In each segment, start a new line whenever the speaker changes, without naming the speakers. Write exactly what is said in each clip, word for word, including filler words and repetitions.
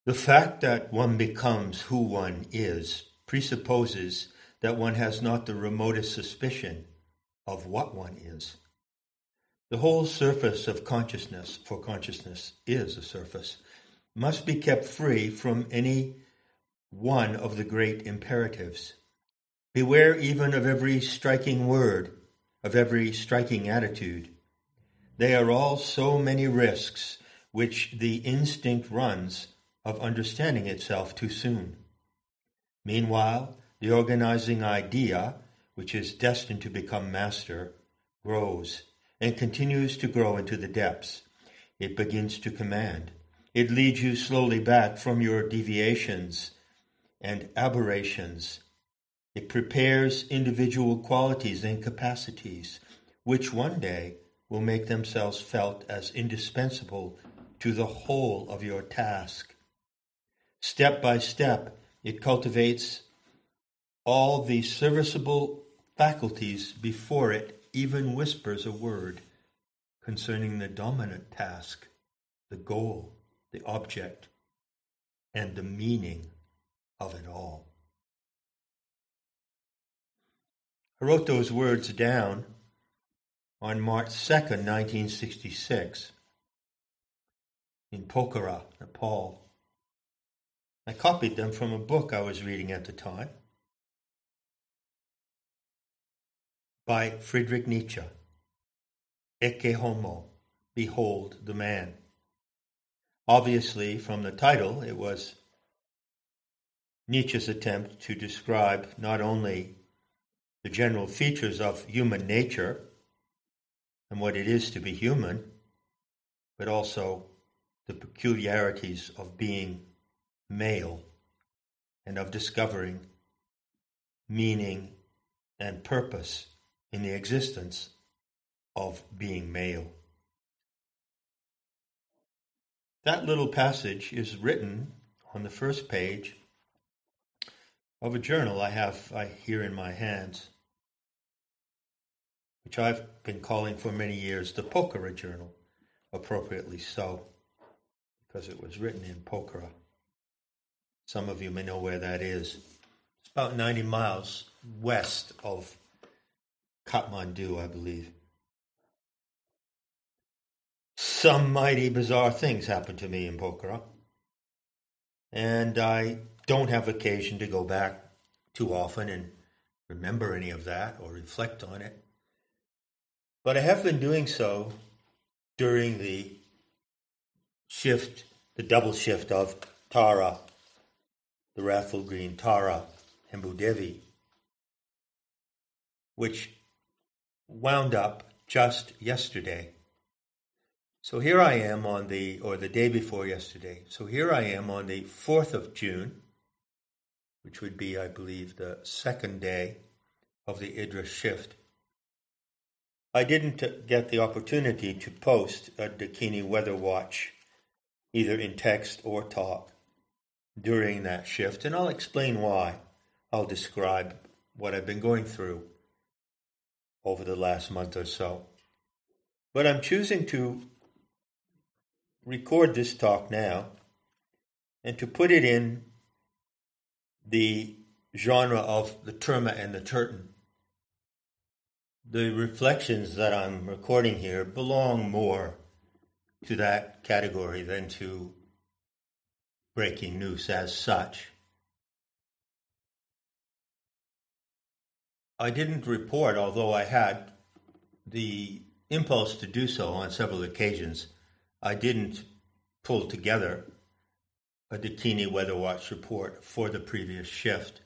The fact that one becomes who one is presupposes that one has not the remotest suspicion of what one is. The whole surface of consciousness, for consciousness is a surface, must be kept free from any one of the great imperatives. Beware even of every striking word, of every striking attitude. They are all so many risks which the instinct runs of understanding itself too soon. Meanwhile, the organizing idea, which is destined to become master, grows and continues to grow into the depths. It begins to command. It leads you slowly back from your deviations and aberrations. It prepares individual qualities and capacities, which one day will make themselves felt as indispensable to the whole of your task. Step by step, it cultivates all the serviceable faculties before it even whispers a word concerning the dominant task, the goal, the object, and the meaning of it all. I wrote those words down on March second, nineteen sixty-six, in Pokhara, Nepal. I copied them from a book I was reading at the time by Friedrich Nietzsche, Ecce Homo, Behold the Man. Obviously, from the title, it was Nietzsche's attempt to describe not only the general features of human nature and what it is to be human, but also the peculiarities of being male and of discovering meaning and purpose in the existence of being male. That little passage is written on the first page of a journal I have I, here in my hands, which I've been calling for many years the Pokhara Journal, appropriately so, because it was written in Pokhara. Some of you may know where that is. It's about ninety miles west of Kathmandu, I believe. Some mighty bizarre things happened to me in Pokhara, and I don't have occasion to go back too often and remember any of that or reflect on it. But I have been doing so during the shift, the double shift of Tara, the Wrathful Green Tara, and Bhudevi, which wound up just yesterday. So here I am on the, or the day before yesterday, so here I am on the fourth of June, which would be, I believe, the second day of the Idra shift. I didn't get the opportunity to post a Dakini Weather Watch, either in text or talk, during that shift, and I'll explain why. I'll describe what I've been going through over the last month or so. But I'm choosing to record this talk now and to put it in the genre of the Terma and the Turton. The reflections that I'm recording here belong more to that category than to breaking news as such. I didn't report, although I had the impulse to do so on several occasions. I didn't pull together a Dakini Weather Watch report for the previous shift.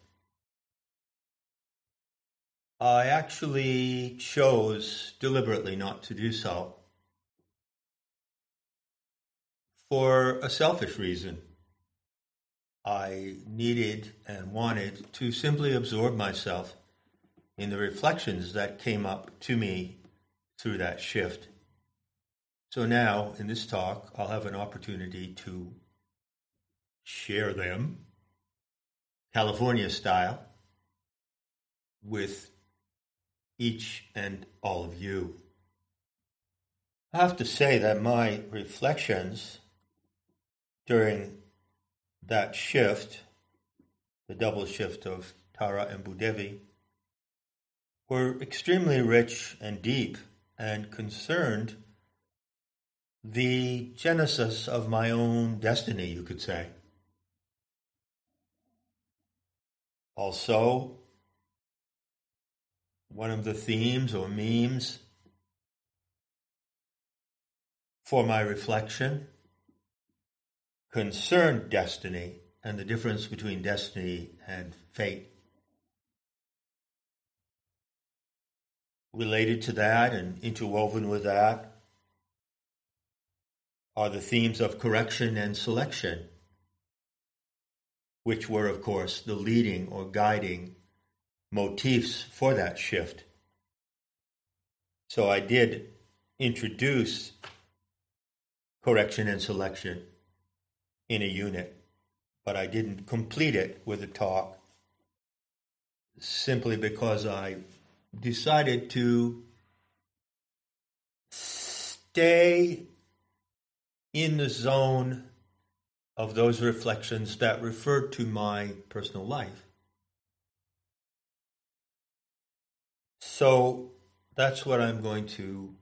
I actually chose deliberately not to do so for a selfish reason. I needed and wanted to simply absorb myself in the reflections that came up to me through that shift. So now, in this talk, I'll have an opportunity to share them, California style, with each and all of you. I have to say that my reflections during that shift, the double shift of Tara and Bhudevi, were extremely rich and deep and concerned the genesis of my own destiny, you could say. Also, one of the themes or memes for my reflection concerned destiny and the difference between destiny and fate. Related to that and interwoven with that are the themes of correction and selection, which were, of course, the leading or guiding motifs for that shift. So I did introduce correction and selection in a unit, but I didn't complete it with a talk simply because I decided to stay in the zone of those reflections that referred to my personal life. So that's what I'm going to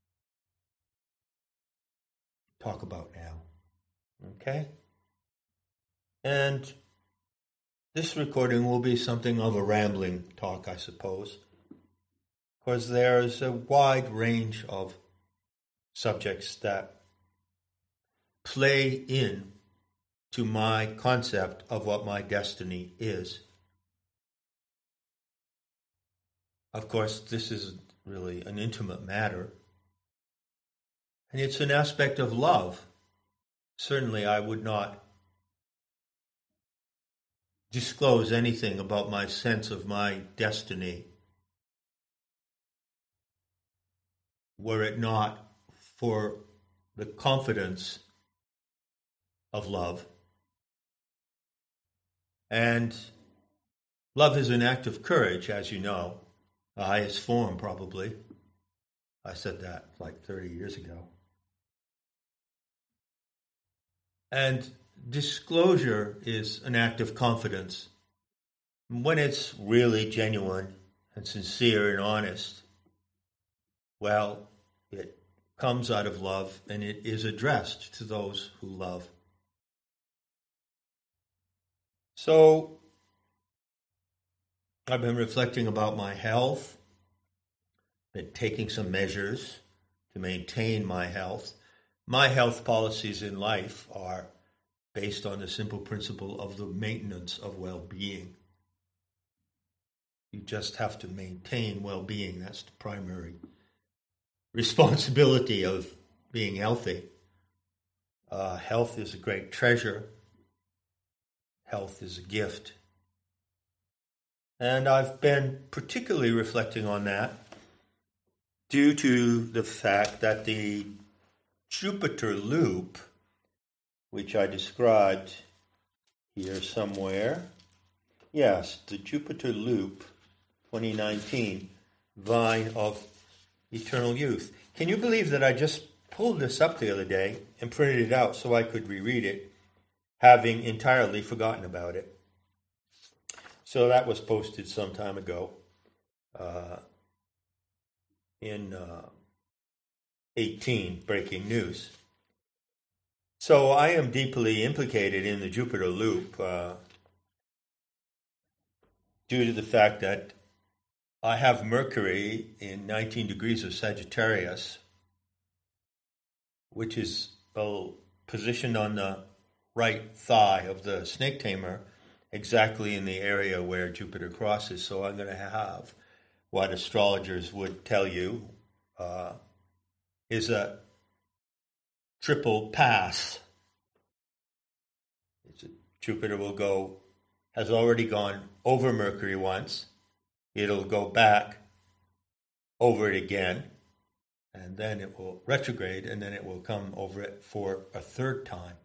talk about now. Okay? And this recording will be something of a rambling talk, I suppose, because there's a wide range of subjects that play in to my concept of what my destiny is. Of course, this is really an intimate matter, and it's an aspect of love. Certainly, I would not disclose anything about my sense of my destiny were it not for the confidence of love. And love is an act of courage, as you know, the highest form, probably. I said that like thirty years ago. And disclosure is an act of confidence. When it's really genuine and sincere and honest, well, it comes out of love and it is addressed to those who love. So, I've been reflecting about my health, been taking some measures to maintain my health. My health policies in life are based on the simple principle of the maintenance of well-being. You just have to maintain well-being. That's the primary responsibility of being healthy. Uh, health is a great treasure. Health is a gift. And I've been particularly reflecting on that due to the fact that the Jupiter loop, which I described here somewhere, yes, the Jupiter loop twenty nineteen, Vine of Eternal Youth. Can you believe that I just pulled this up the other day and printed it out so I could reread it, having entirely forgotten about it? So that was posted some time ago uh, in uh, eighteen, breaking news. So I am deeply implicated in the Jupiter loop uh, due to the fact that I have Mercury in nineteen degrees of Sagittarius, which is uh, positioned on the right thigh of the snake tamer, exactly in the area where Jupiter crosses. So I'm going to have what astrologers would tell you uh, is a triple pass. It's a, Jupiter will go, has already gone over Mercury once. It'll go back over it again, and then it will retrograde, and then it will come over it for a third time.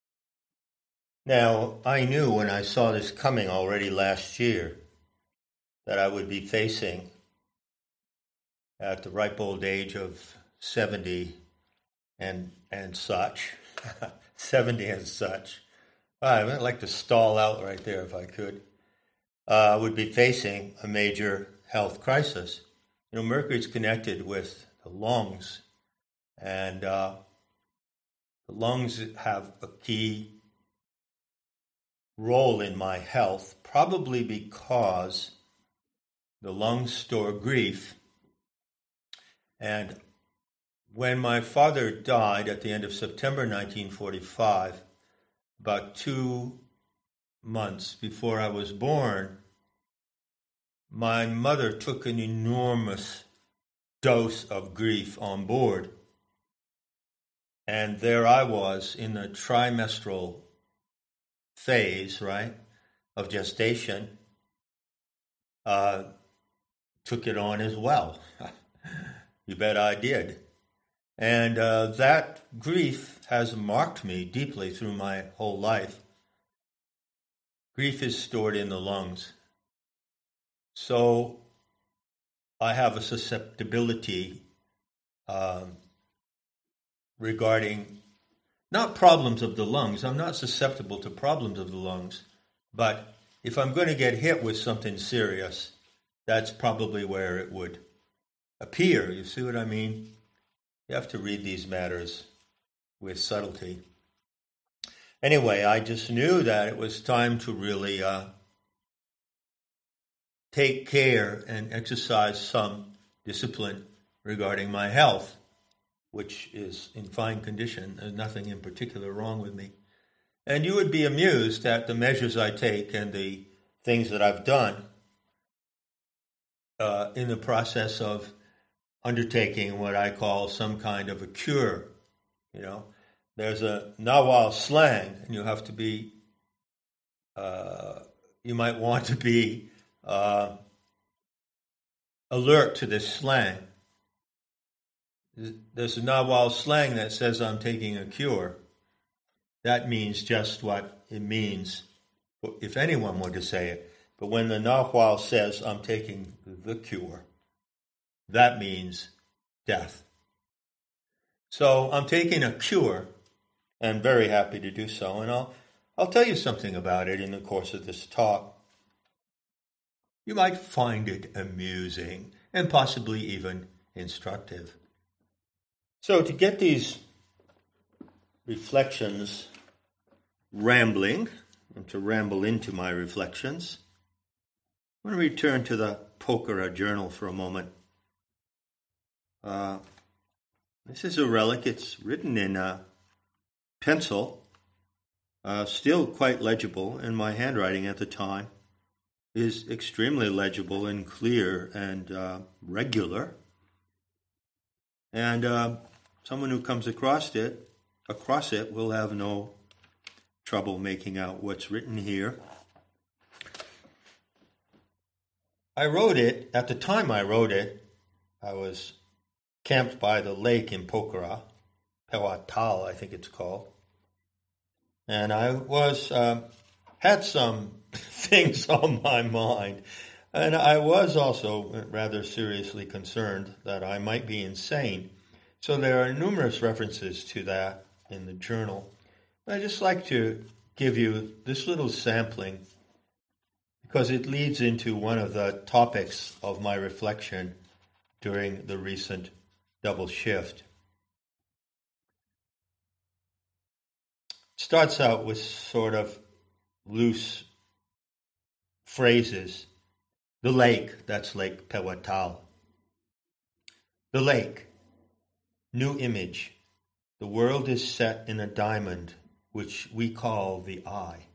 Now, I knew when I saw this coming already last year that I would be facing, at the ripe old age of seventy and and such, seventy and such, I'd like to stall out right there if I could. Uh, would be facing a major health crisis. You know, mercury's connected with the lungs, and uh, the lungs have a key role in my health, probably because the lungs store grief. And when my father died at the end of September nineteen forty-five, about two months before I was born, my mother took an enormous dose of grief on board. And there I was in the trimestral phase, right, of gestation, uh, took it on as well. You bet I did. And uh, that grief has marked me deeply through my whole life. Grief is stored in the lungs. So I have a susceptibility um, regarding not problems of the lungs. I'm not susceptible to problems of the lungs. But if I'm going to get hit with something serious, that's probably where it would appear. You see what I mean? You have to read these matters with subtlety. Anyway, I just knew that it was time to really uh, take care and exercise some discipline regarding my health, which is in fine condition. There's nothing in particular wrong with me. And you would be amused at the measures I take and the things that I've done uh, in the process of undertaking what I call some kind of a cure. You know, there's a Nahuatl slang, and you have to be, uh, you might want to be uh, alert to this slang. There's a Nahuatl slang that says I'm taking a cure. That means just what it means, if anyone were to say it. But when the Nahuatl says I'm taking the cure, that means death. So I'm taking a cure, and very happy to do so. And I'll I'll tell you something about it in the course of this talk. You might find it amusing and possibly even instructive. So to get these reflections rambling, and to ramble into my reflections, I'm going to return to the Pokhara journal for a moment. Uh, this is a relic. It's written in uh, pencil, uh, still quite legible, and my handwriting at the time is extremely legible and clear and uh, regular. And uh, someone who comes across it, across it will have no trouble making out what's written here. I wrote it, at the time I wrote it, I was camped by the lake in Pokhara, Pewatal, I think it's called. And I was, uh, had some things on my mind. And I was also rather seriously concerned that I might be insane. So there are numerous references to that in the journal. I'd just like to give you this little sampling because it leads into one of the topics of my reflection during the recent double shift. It starts out with sort of loose phrases. The lake, that's Lake Pewatal. The lake, new image. The world is set in a diamond, which we call the eye.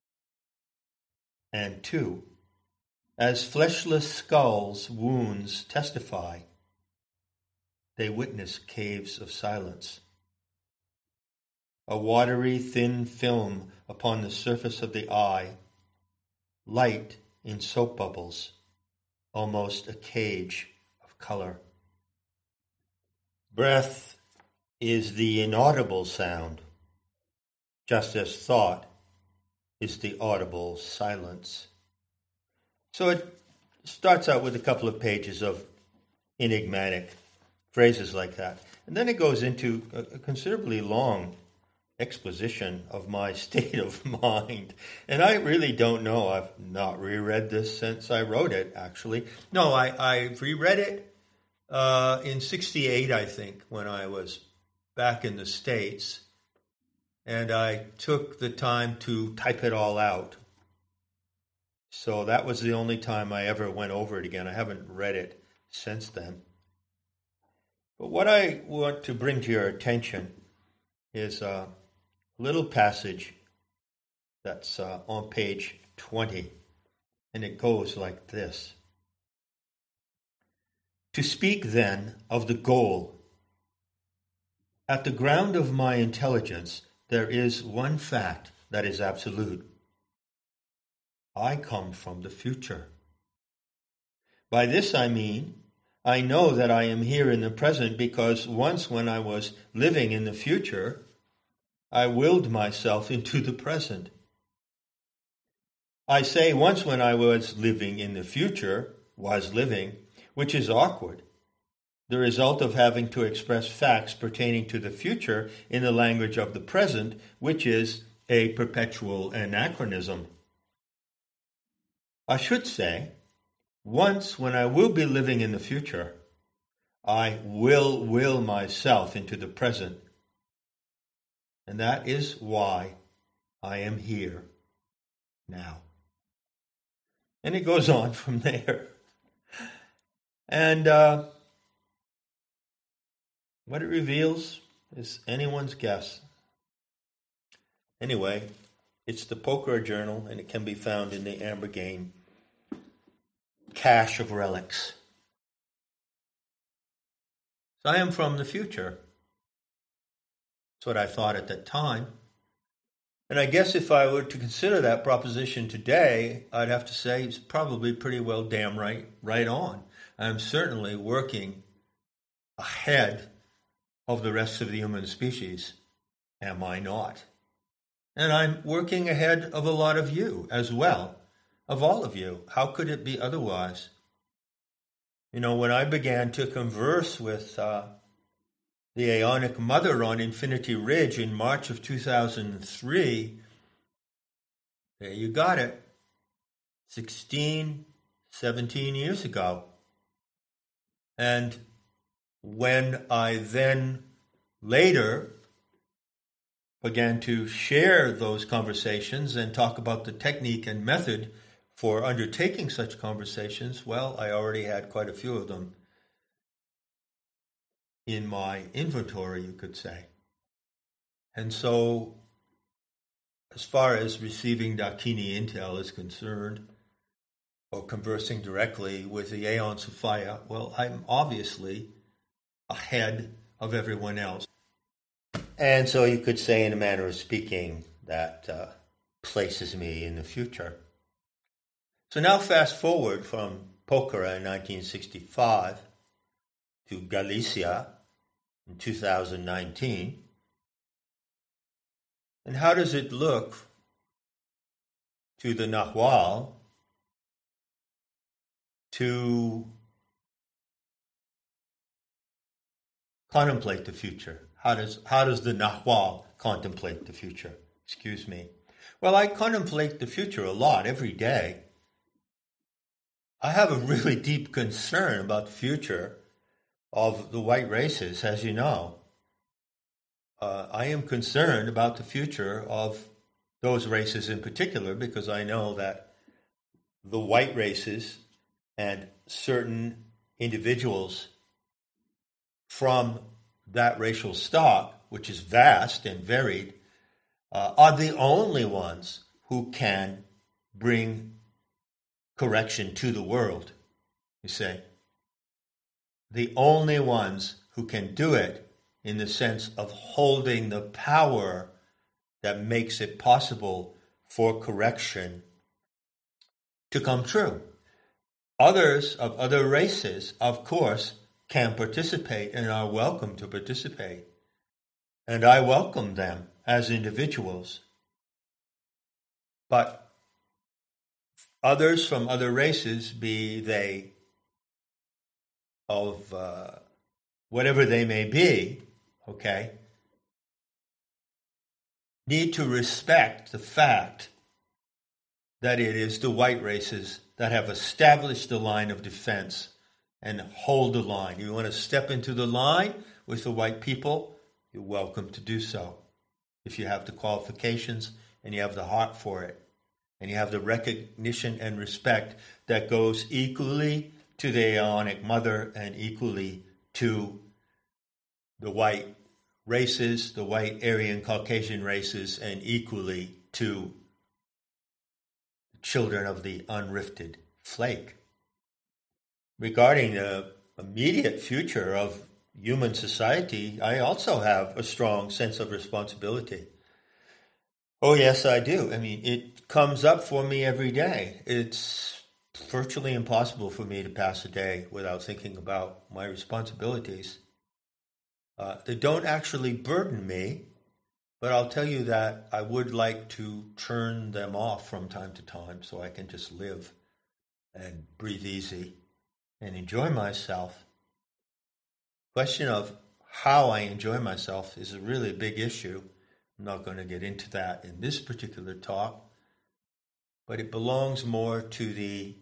And two, as fleshless skulls' wounds testify, they witness caves of silence. A watery, thin film upon the surface of the eye, light in soap bubbles, almost a cage of color. Breath is the inaudible sound, just as thought is the audible silence. So it starts out with a couple of pages of enigmatic phrases like that. And then it goes into a considerably long exposition of my state of mind. And I really don't know. I've not reread this since I wrote it, actually. No, I, I reread it uh, in sixty-eight, I think, when I was back in the States. And I took the time to type it all out. So that was the only time I ever went over it again. I haven't read it since then. But what I want to bring to your attention is a little passage that's uh, on page twenty, and it goes like this. To speak then of the goal, at the ground of my intelligence there is one fact that is absolute. I come from the future. By this I mean, I know that I am here in the present because once when I was living in the future, I willed myself into the present. I say once when I was living in the future, was living, which is awkward, the result of having to express facts pertaining to the future in the language of the present, which is a perpetual anachronism. I should say, once when I will be living in the future, I will will myself into the present. And that is why I am here now. And it goes on from there. And uh, what it reveals is anyone's guess. Anyway, it's the Pokhara Journal, and it can be found in the Ambergain cache of relics. So I am from the future. That's what I thought at that time. And I guess if I were to consider that proposition today, I'd have to say it's probably pretty well damn right, right on. I'm certainly working ahead of the rest of the human species. Am I not? And I'm working ahead of a lot of you as well, of all of you. How could it be otherwise? You know, when I began to converse with uh, the Aeonic Mother on Infinity Ridge in March of two thousand three, there you got it, sixteen, seventeen years ago. And when I then later began to share those conversations and talk about the technique and method for undertaking such conversations, well, I already had quite a few of them in my inventory, you could say. And so, as far as receiving Dakini intel is concerned, or conversing directly with the Aeon Sophia, well, I'm obviously ahead of everyone else. And so you could say, in a manner of speaking, that uh, places me in the future. So now fast forward from Pokhara in nineteen sixty-five to Galicia in two thousand nineteen. And how does it look to the Nahual to contemplate the future? How does how does the Nahual contemplate the future? Excuse me. Well, I contemplate the future a lot every day. I have a really deep concern about the future of the white races, as you know. Uh, I am concerned about the future of those races in particular because I know that the white races and certain individuals from that racial stock, which is vast and varied, uh, are the only ones who can bring correction to the world, you say. The only ones who can do it in the sense of holding the power that makes it possible for correction to come true. Others of other races, of course, can participate and are welcome to participate. And I welcome them as individuals. But others from other races, be they of uh, whatever they may be, okay, need to respect the fact that it is the white races that have established the line of defense and hold the line. You want to step into the line with the white people, you're welcome to do so. If you have the qualifications and you have the heart for it, and you have the recognition and respect that goes equally to the Aeonic Mother and equally to the white races, the white Aryan Caucasian races, and equally to children of the unrifted flake. Regarding the immediate future of human society, I also have a strong sense of responsibility. Oh, yes, I do. I mean, it comes up for me every day. It's virtually impossible for me to pass a day without thinking about my responsibilities. Uh, they don't actually burden me, but I'll tell you that I would like to turn them off from time to time so I can just live and breathe easy and enjoy myself. Question of how I enjoy myself is a really big issue. I'm not going to get into that in this particular talk, but it belongs more to the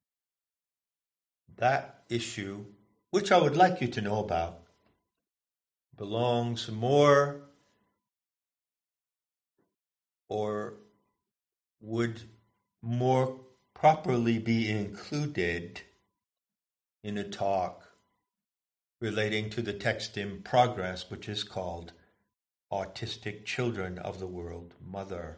that issue, which I would like you to know about, belongs more or would more properly be included in a talk relating to the text in progress, which is called Autistic Children of the World Mother.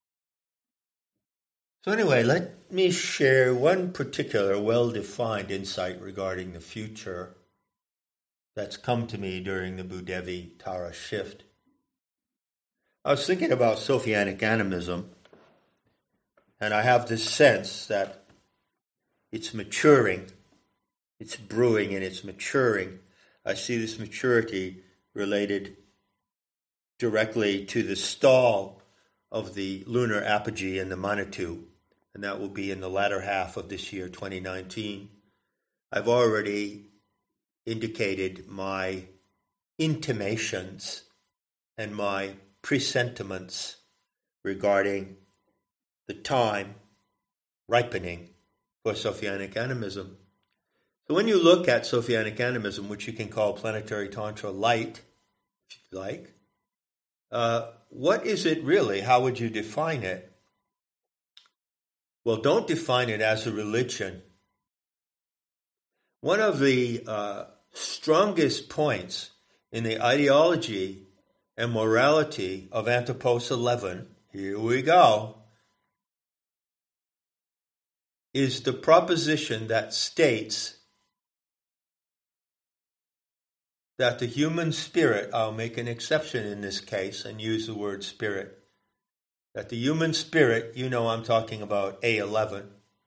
So anyway, let me share one particular well-defined insight regarding the future that's come to me during the Bhudevi Tara shift. I was thinking about Sophianic animism, and I have this sense that it's maturing, it's brewing and it's maturing. I see this maturity related directly to the stall of the lunar apogee and the Manitou, and that will be in the latter half of this year, twenty nineteen. I've already indicated my intimations and my presentiments regarding the time ripening for Sophianic animism. So when you look at Sophianic animism, which you can call planetary Tantra light, if you like, uh, what is it really? How would you define it? Well, don't define it as a religion. One of the uh, strongest points in the ideology and morality of Anthropos eleven, here we go, is the proposition that states that the human spirit, I'll make an exception in this case and use the word spirit, that the human spirit, you know I'm talking about A eleven,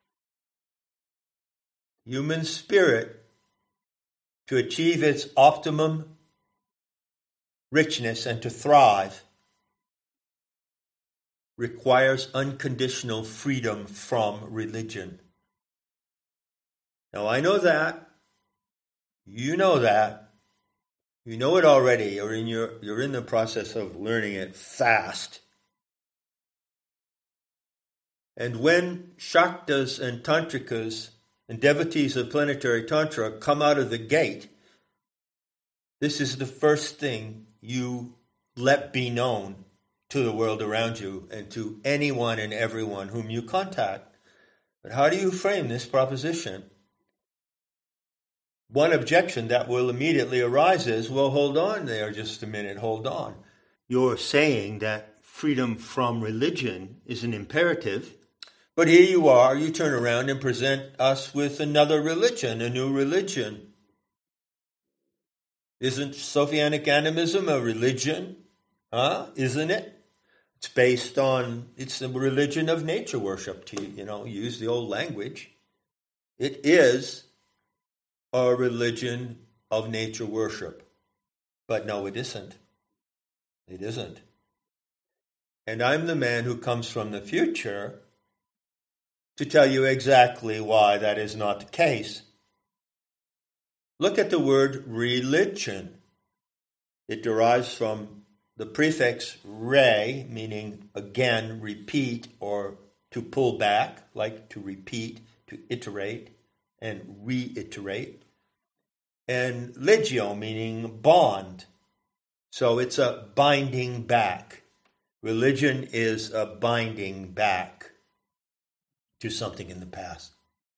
human spirit, to achieve its optimum richness and to thrive, requires unconditional freedom from religion. Now I know that, you know that, you know it already, you're in, your, you're in the process of learning it fast. And when Shaktas and Tantrikas and devotees of planetary Tantra come out of the gate, this is the first thing you let be known to the world around you and to anyone and everyone whom you contact. But how do you frame this proposition? One objection that will immediately arise is, well, hold on there just a minute, hold on. You're saying that freedom from religion is an imperative, but here you are, you turn around and present us with another religion, a new religion. Isn't Sophianic animism a religion? Huh? Isn't it? It's based on, it's a religion of nature worship, to, you know, use the old language. It is a religion of nature worship. But no, it isn't. It isn't. And I'm the man who comes from the future to tell you exactly why that is not the case. Look at the word religion. It derives from the prefix re, meaning again, repeat, or to pull back, like to repeat, to iterate, and reiterate. And legio, meaning bond. So it's a binding back. Religion is a binding back to something in the past.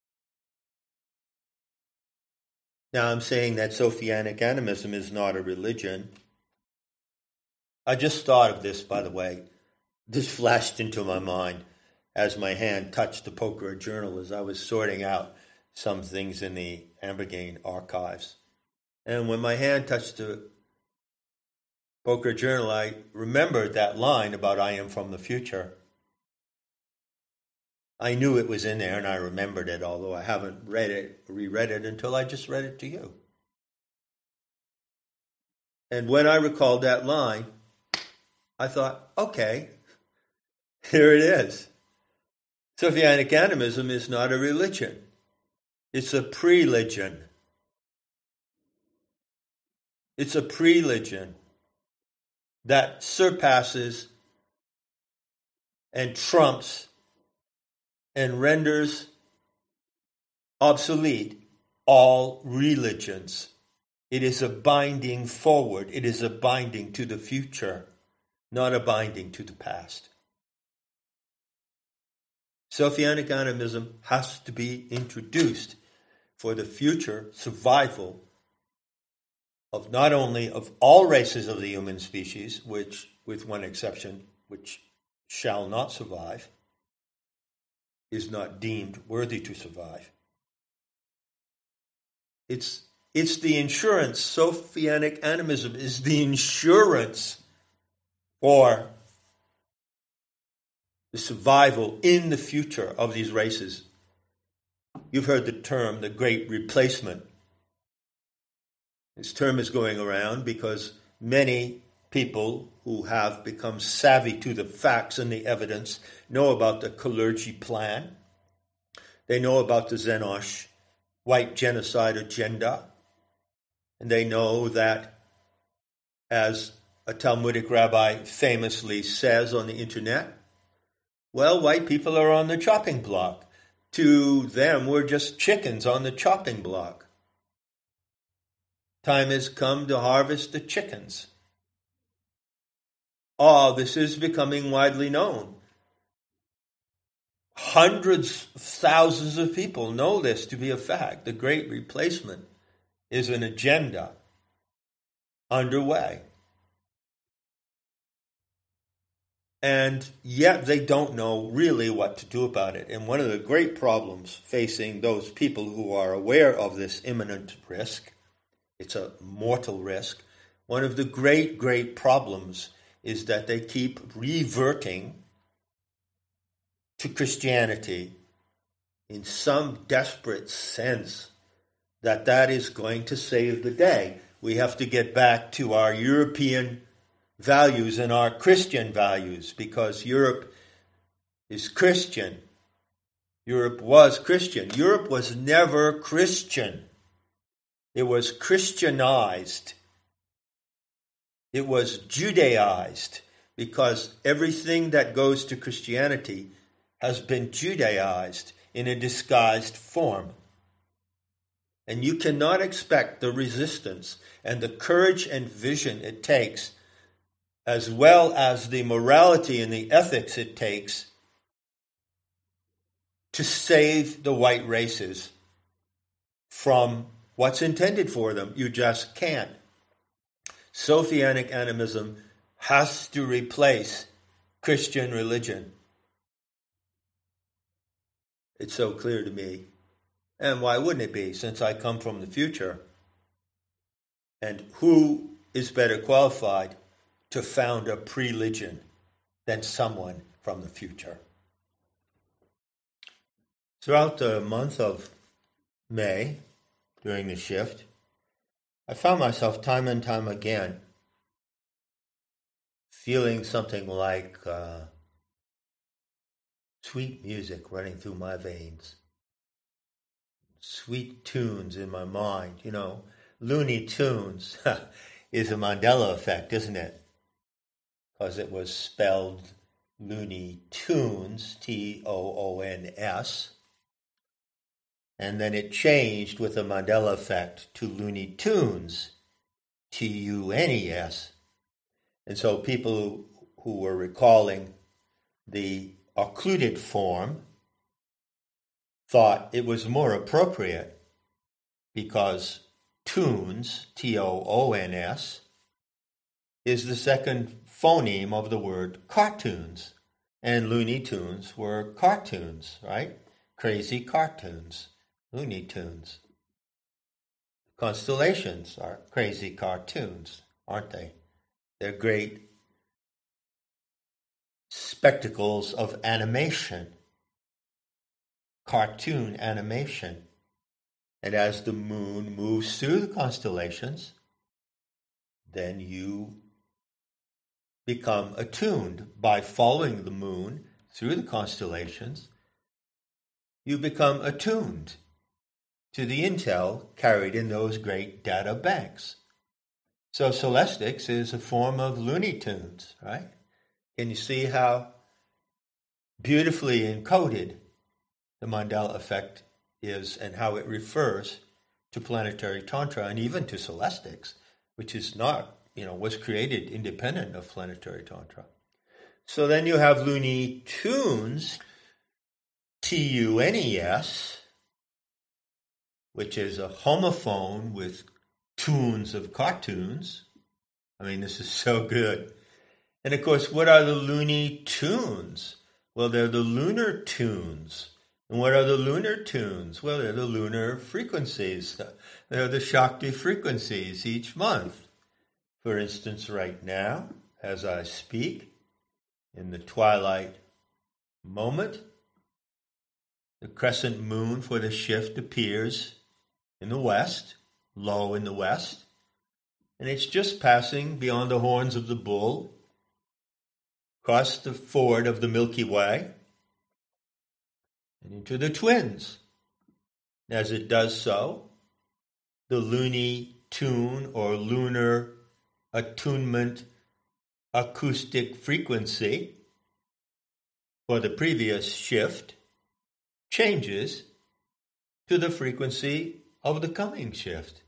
Now I'm saying that Sophianic animism is not a religion. I just thought of this, by the way. This flashed into my mind as my hand touched the Poker Journal as I was sorting out some things in the Ambergain archives. And when my hand touched the Poker Journal, I remembered that line about I am from the future. I knew it was in there and I remembered it, although I haven't read it, reread it until I just read it to you. And when I recalled that line, I thought, okay, here it is. Sophianic animism is not a religion. It's a preligion. It's a preligion that surpasses and trumps and renders obsolete all religions. It is a binding forward. It is a binding to the future, not a binding to the past. Sophianic animism has to be introduced for the future survival of not only of all races of the human species, which, with one exception, which shall not survive, is not deemed worthy to survive. It's, it's the insurance. Sophianic animism is the insurance for the survival in the future of these races. You've heard the term, the Great Replacement. This term is going around because many people who have become savvy to the facts and the evidence know about the Kalergi plan. They know about the Zenosh white genocide agenda. And they know that, as a Talmudic rabbi famously says on the internet, well, white people are on the chopping block. To them, we're just chickens on the chopping block. Time has come to harvest the chickens. Oh, this is becoming widely known. Hundreds of thousands of people know this to be a fact. The Great Replacement is an agenda underway. And yet they don't know really what to do about it. And one of the great problems facing those people who are aware of this imminent risk, it's a mortal risk, one of the great, great problems is that they keep reverting to Christianity in some desperate sense that that is going to save the day. We have to get back to our European values and our Christian values because Europe is Christian. Europe was Christian. Europe was never Christian. It was Christianized. It was Judaized because everything that goes to Christianity has been Judaized in a disguised form. And you cannot expect the resistance and the courage and vision it takes, as well as the morality and the ethics it takes, to save the white races from what's intended for them. You just can't. Sophianic animism has to replace Christian religion. It's so clear to me. And why wouldn't it be, since I come from the future? And who is better qualified to found a pre-religion than someone from the future? Throughout the month of May, during the shift, I found myself time and time again feeling something like uh, sweet music running through my veins, sweet tunes in my mind, you know, Looney Tunes is a Mandela effect, isn't it? because it was spelled Looney Tunes, T O O N S. And then it changed with the Mandela effect to Looney Tunes, T U N E S. And so people who were recalling the occluded form thought it was more appropriate because tunes, T O O N S, is the second phoneme of the word cartoons. And Looney Tunes were cartoons, right? Crazy cartoons, Looney Tunes. Constellations are crazy cartoons, aren't they? They're great spectacles of animation, cartoon animation. And as the moon moves through the constellations, then you become attuned by following the moon through the constellations. You become attuned to the intel carried in those great data banks. So Celestics is a form of Looney Tunes, right? Can you see how beautifully encoded the Mandela effect is and how it refers to planetary tantra and even to Celestics, which is not, you know, was created independent of planetary tantra. So then you have Looney Tunes, T U N E S, which is a homophone with tunes of cartoons. I mean, this is so good. And of course, what are the Looney Tunes? Well, they're the lunar tunes. And what are the lunar tunes? Well, they're the lunar frequencies. They're the Shakti frequencies each month. For instance, right now, as I speak, in the twilight moment, the crescent moon for the shift appears in the west, low in the west, and it's just passing beyond the horns of the bull, across the ford of the Milky Way, and into the twins. As it does so, the Looney Tune or lunar attunement acoustic frequency for the previous shift changes to the frequency of the coming shift.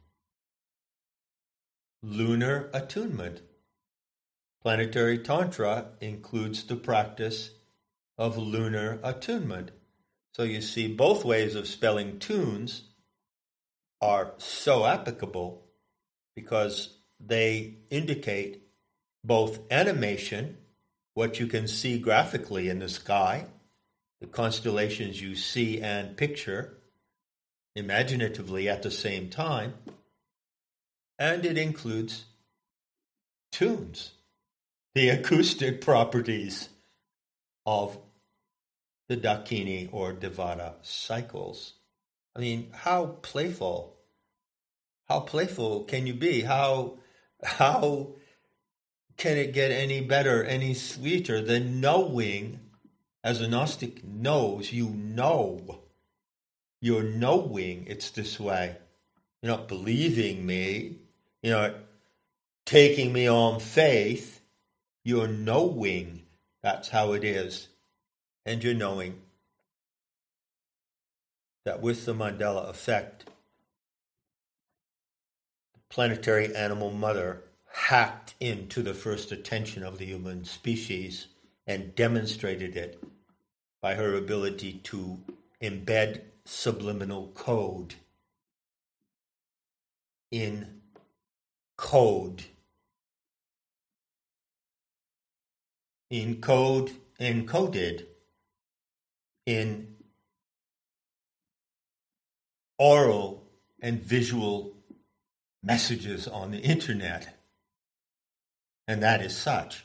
Lunar attunement. Planetary Tantra includes the practice of lunar attunement. So you see, both ways of spelling tunes are so applicable because they indicate both animation, what you can see graphically in the sky, the constellations you see and picture imaginatively at the same time, and it includes tunes, the acoustic properties of the Dakini or Devata cycles. I mean, how playful, how playful can you be? How, how can it get any better, any sweeter than knowing, as a Gnostic knows, you know, you're knowing it's this way. You're not believing me, you're not taking me on faith, you're knowing that's how it is. And you're knowing that with the Mandela effect, the planetary animal mother hacked into the first attention of the human species and demonstrated it by her ability to embed subliminal code in code. In code encoded in oral and visual messages on the internet. And that is such.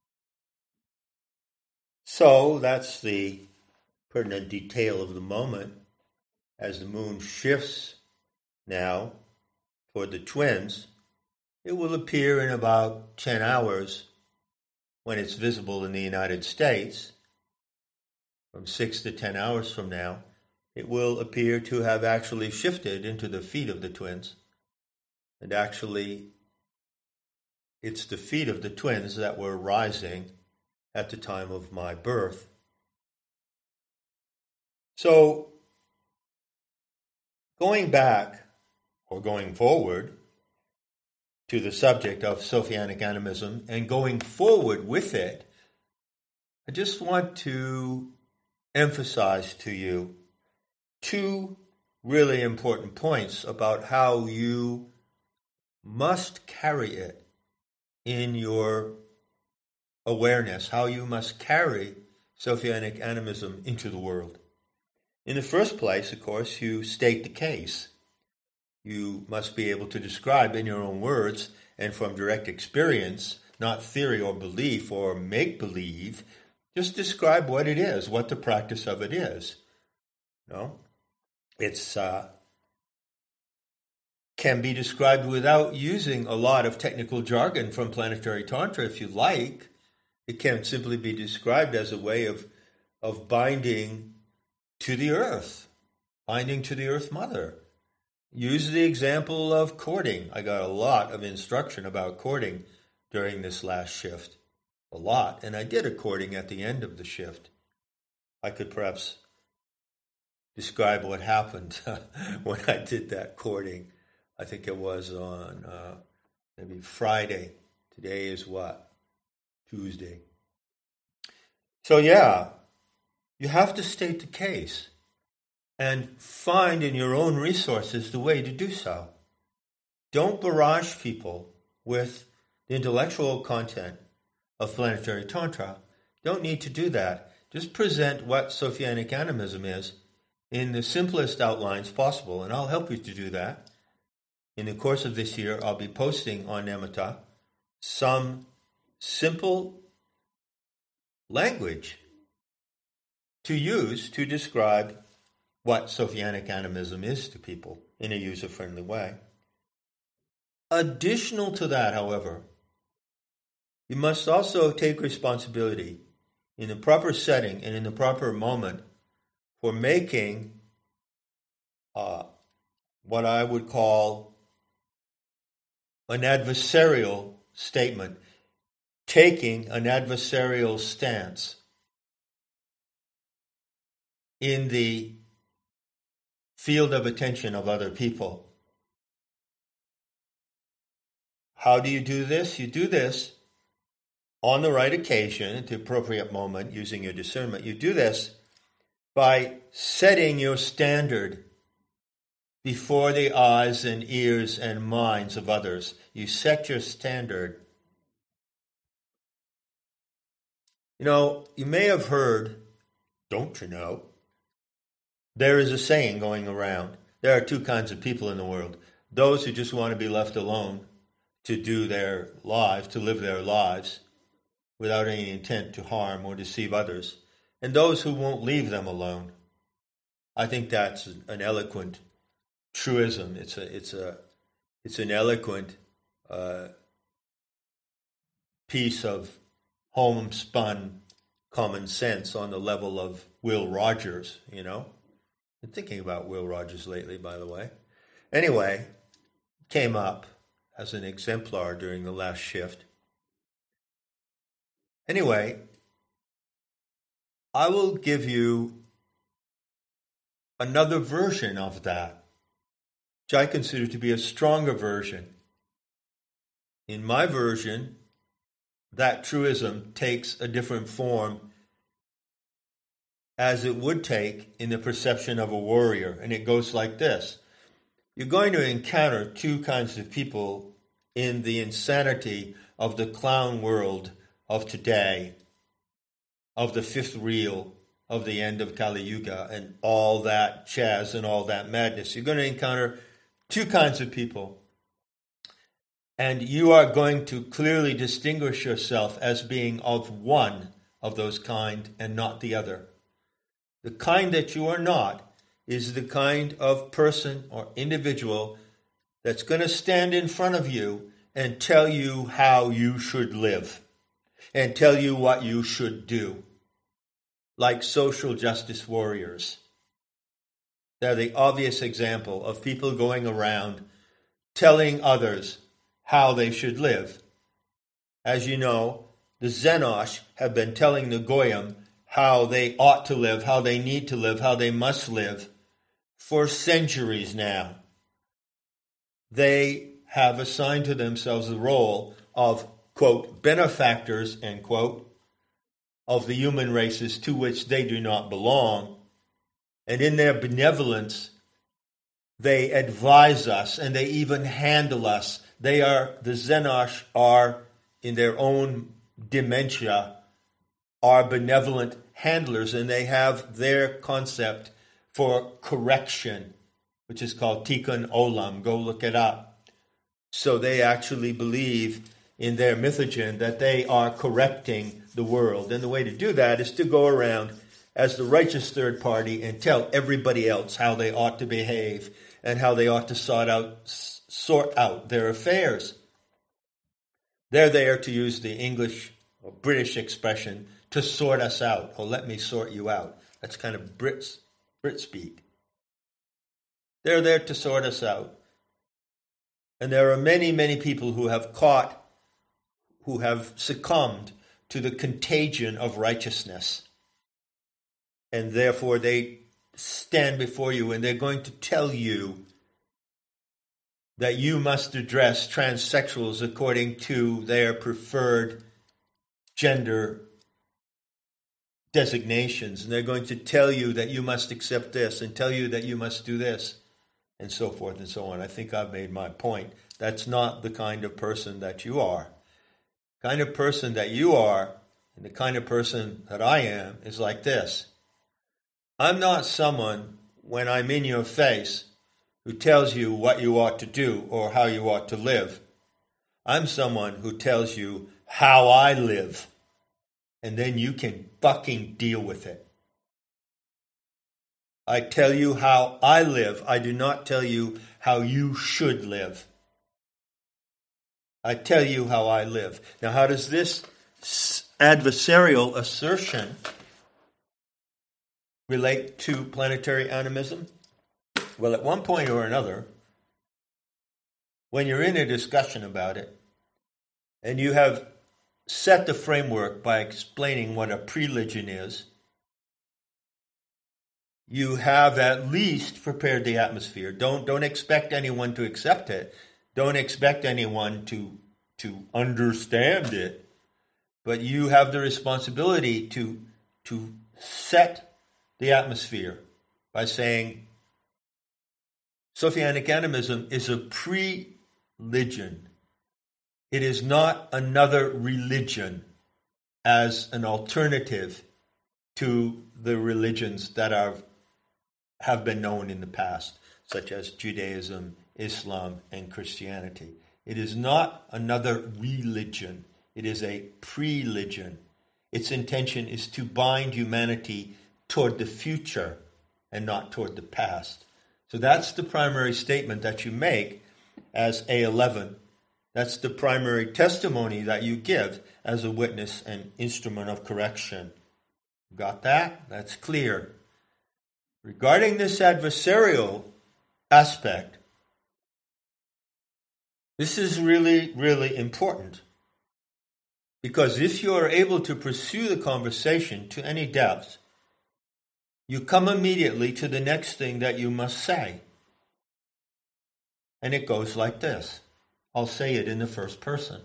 So that's the pertinent detail of the moment. As the moon shifts now for the twins, it will appear in about ten hours when it's visible in the United States. From six to ten hours from now, it will appear to have actually shifted into the feet of the twins and actually it's the feet of the twins that were rising at the time of my birth. So, going back, or going forward, to the subject of Sophianic animism, and going forward with it, I just want to emphasize to you two really important points about how you must carry it in your awareness, how you must carry Sophianic animism into the world. In the first place, of course, you state the case. You must be able to describe in your own words and from direct experience, not theory or belief or make-believe, just describe what it is, what the practice of it is. You know, it's uh, can be described without using a lot of technical jargon from planetary tantra if you like. It can simply be described as a way of of binding to the earth, binding to the earth mother. Use the example of courting. I got a lot of instruction about courting during this last shift. A lot. And I did a courting at the end of the shift. I could perhaps describe what happened when I did that courting. I think it was on uh, maybe Friday. Today is what? Tuesday. So yeah, you have to state the case and find in your own resources the way to do so. Don't barrage people with the intellectual content of planetary tantra. Don't need to do that. Just present what Sophianic animism is in the simplest outlines possible, and I'll help you to do that. In the course of this year, I'll be posting on Nematta some simple language to use to describe what Sophianic animism is to people in a user-friendly way. Additional to that, however, you must also take responsibility in the proper setting and in the proper moment for making uh, what I would call an adversarial statement, taking an adversarial stance in the field of attention of other people. How do you do this? You do this on the right occasion, at the appropriate moment, using your discernment. You do this by setting your standard before the eyes and ears and minds of others. You set your standard. You know, you may have heard, don't you know, there is a saying going around. There are two kinds of people in the world. Those who just want to be left alone to do their lives, to live their lives without any intent to harm or deceive others, and those who won't leave them alone. I think that's an eloquent truism. It's a, it's a, it's an eloquent uh, piece of homespun common sense on the level of Will Rogers, you know. Been thinking about Will Rogers lately, by the way. Anyway, came up as an exemplar during the last shift. Anyway, I will give you another version of that, which I consider to be a stronger version. In my version, that truism takes a different form as it would take in the perception of a warrior. And it goes like this. You're going to encounter two kinds of people in the insanity of the clown world of today, of the fifth reel, of the end of Kali Yuga, and all that jazz and all that madness. You're going to encounter two kinds of people. And you are going to clearly distinguish yourself as being of one of those kind and not the other. The kind that you are not is the kind of person or individual that's going to stand in front of you and tell you how you should live and tell you what you should do, like social justice warriors. They're the obvious example of people going around telling others how they should live as you know, the Zenosh have been telling the Goyim how they ought to live, how they need to live, how they must live for centuries now. They have assigned to themselves the role of, quote, benefactors, end quote, of the human races to which they do not belong. And in their benevolence, they advise us and they even handle us. They are, the Zenosh are, in their own dementia, are benevolent handlers, and they have their concept for correction, which is called Tikkun Olam. Go look it up. So they actually believe in their mythogen that they are correcting the world. And the way to do that is to go around as the righteous third party and tell everybody else how they ought to behave and how they ought to sort out, sort out their affairs. They're there, to use the English or British expression, to sort us out. Oh, let me sort you out. That's kind of Brits, Brit speak. They're there to sort us out. And there are many, many people who have caught, who have succumbed to the contagion of righteousness. And therefore they stand before you and they're going to tell you that you must address transsexuals according to their preferred gender designations. And they're going to tell you that you must accept this and tell you that you must do this and so forth and so on. I think I've made my point. That's not the kind of person that you are. The kind of person that you are and the kind of person that I am is like this. I'm not someone, when I'm in your face, who tells you what you ought to do or how you ought to live. I'm someone who tells you how I live, and then you can fucking deal with it. I tell you how I live. I do not tell you how you should live. I tell you how I live. Now, how does this adversarial assertion relate to planetary animism? Well, at one point or another, when you're in a discussion about it, and you have set the framework by explaining what a preligion is, you have at least prepared the atmosphere. Don't don't expect anyone to accept it. Don't expect anyone to to understand it. But you have the responsibility to to set the atmosphere by saying Sophianic animism is a pre-religion. It is not another religion as an alternative to the religions that are have been known in the past, such as Judaism, Islam, and Christianity. It is not another religion. It is a pre-religion. Its intention is to bind humanity toward the future and not toward the past. So that's the primary statement that you make as A eleven. That's the primary testimony that you give as a witness and instrument of correction. Got that? That's clear. Regarding this adversarial aspect, this is really, really important. Because if you are able to pursue the conversation to any depth, you come immediately to the next thing that you must say. And it goes like this. I'll say it in the first person.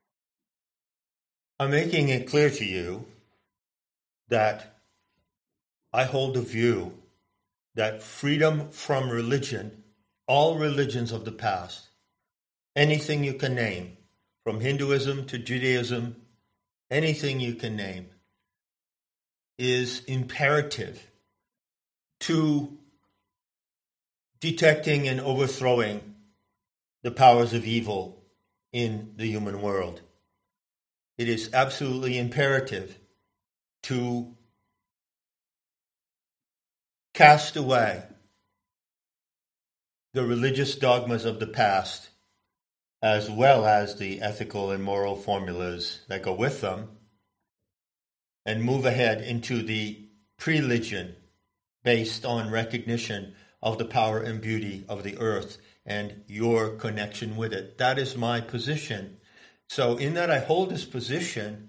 I'm making it clear to you that I hold the view that freedom from religion, all religions of the past, anything you can name, from Hinduism to Judaism, anything you can name, is imperative to detecting and overthrowing the powers of evil in the human world. It is absolutely imperative to cast away the religious dogmas of the past, as well as the ethical and moral formulas that go with them, and move ahead into the pre-religion based on recognition of the power and beauty of the earth and your connection with it. That is my position. So in that I hold this position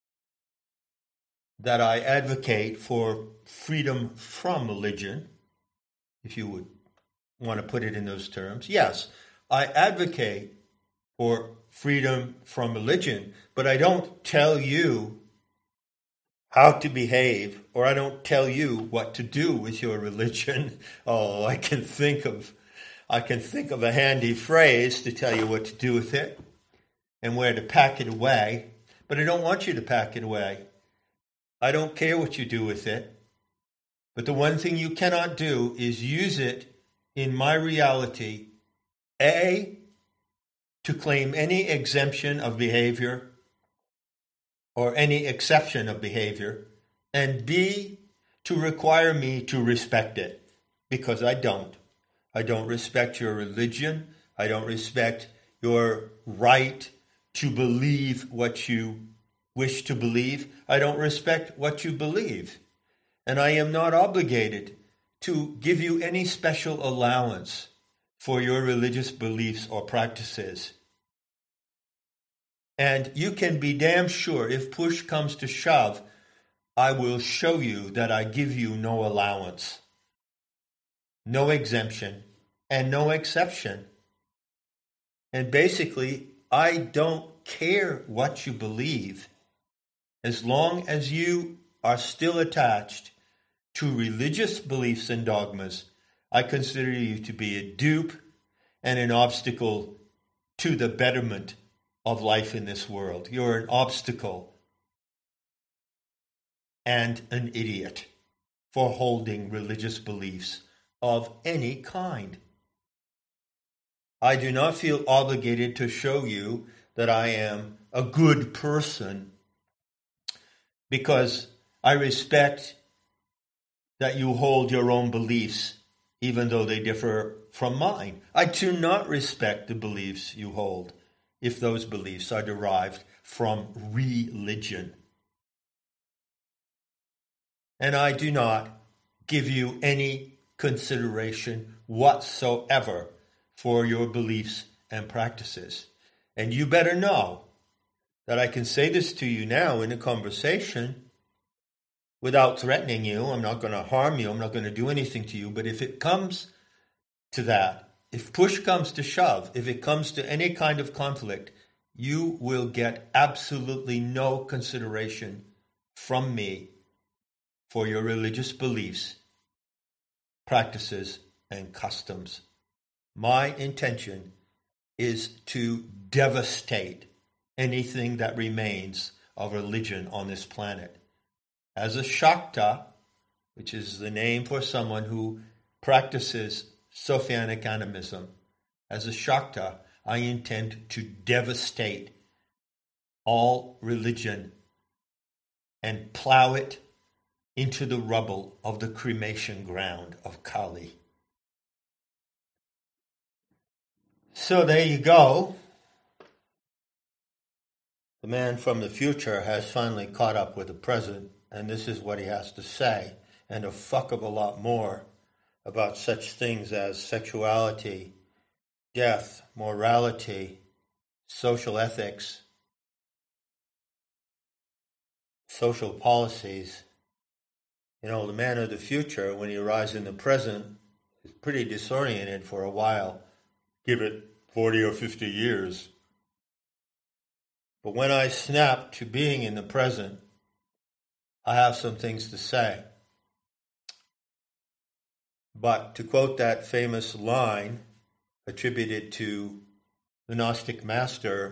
that I advocate for freedom from religion, if you would want to put it in those terms. Yes, I advocate for freedom from religion, but I don't tell you how to behave, or I don't tell you what to do with your religion. Oh, I can think of I can think of a handy phrase to tell you what to do with it and where to pack it away, but I don't want you to pack it away. I don't care what you do with it, but the one thing you cannot do is use it in my reality, A, to claim any exemption of behavior or any exception of behavior, and B, to require me to respect it, because I don't. I don't respect your religion. I don't respect your right to believe what you wish to believe. I don't respect what you believe. And I am not obligated to give you any special allowance for your religious beliefs or practices. And you can be damn sure if push comes to shove, I will show you that I give you no allowance, no exemption, and no exception. And basically, I don't care what you believe. As long as you are still attached to religious beliefs and dogmas, I consider you to be a dupe and an obstacle to the betterment of life in this world. You're an obstacle and an idiot for holding religious beliefs of any kind. I do not feel obligated to show you that I am a good person because I respect that you hold your own beliefs even though they differ from mine. I do not respect the beliefs you hold if those beliefs are derived from religion. And I do not give you any consideration whatsoever for your beliefs and practices. And you better know that I can say this to you now in a conversation without threatening you. I'm not going to harm you. I'm not going to do anything to you. But if it comes to that, if push comes to shove, if it comes to any kind of conflict, you will get absolutely no consideration from me for your religious beliefs, practices, and customs. My intention is to devastate anything that remains of religion on this planet. As a Shakta, which is the name for someone who practices Sophianic animism, as a Shakta, I intend to devastate all religion and plow it into the rubble of the cremation ground of Kali. So there you go. The man from the future has finally caught up with the present, and this is what he has to say, and a fuck of a lot more about such things as sexuality, death, morality, social ethics, social policies. You know, the man of the future, when he arrives in the present, is pretty disoriented for a while. Give it forty or fifty years. But when I snap to being in the present, I have some things to say. But to quote that famous line attributed to the Gnostic master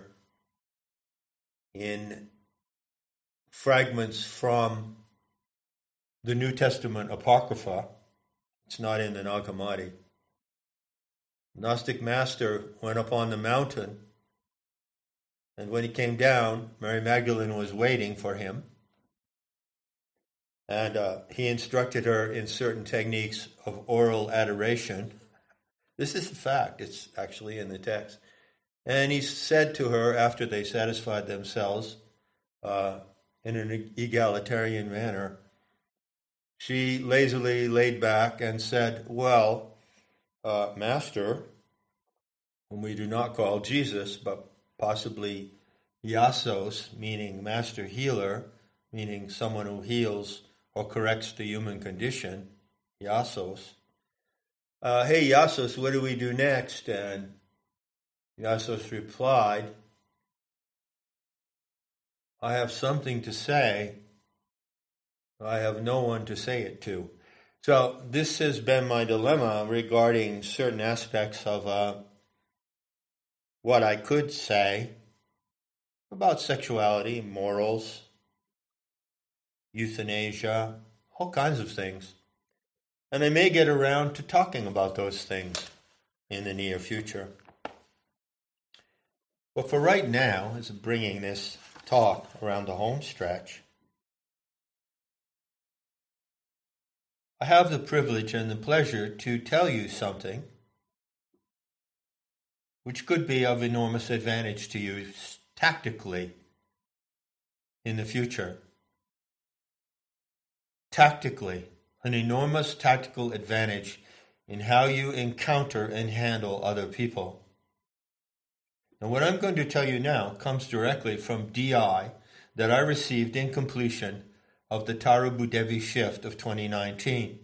in fragments from the New Testament Apocrypha, it's not in the Nag Hammadi. Gnostic master went up on the mountain, and when he came down, Mary Magdalene was waiting for him. And uh, he instructed her in certain techniques of oral adoration. This is a fact. It's actually in the text. And he said to her, after they satisfied themselves uh, in an egalitarian manner, she lazily laid back and said, well, uh, Master, whom we do not call Jesus, but possibly Iasos, meaning master healer, meaning someone who heals or corrects the human condition, Iasos. Uh, hey, Iasos, what do we do next? And Iasos replied, I have something to say. I have no one to say it to. So this has been my dilemma regarding certain aspects of uh, what I could say about sexuality, morals, euthanasia, all kinds of things. And I may get around to talking about those things in the near future. But for right now, as I'm bringing this talk around the home stretch, I have the privilege and the pleasure to tell you something which could be of enormous advantage to you tactically in the future. Tactically, an enormous tactical advantage in how you encounter and handle other people. And what I'm going to tell you now comes directly from D I that I received in completion of the Tara Bhudevi shift of twenty nineteen.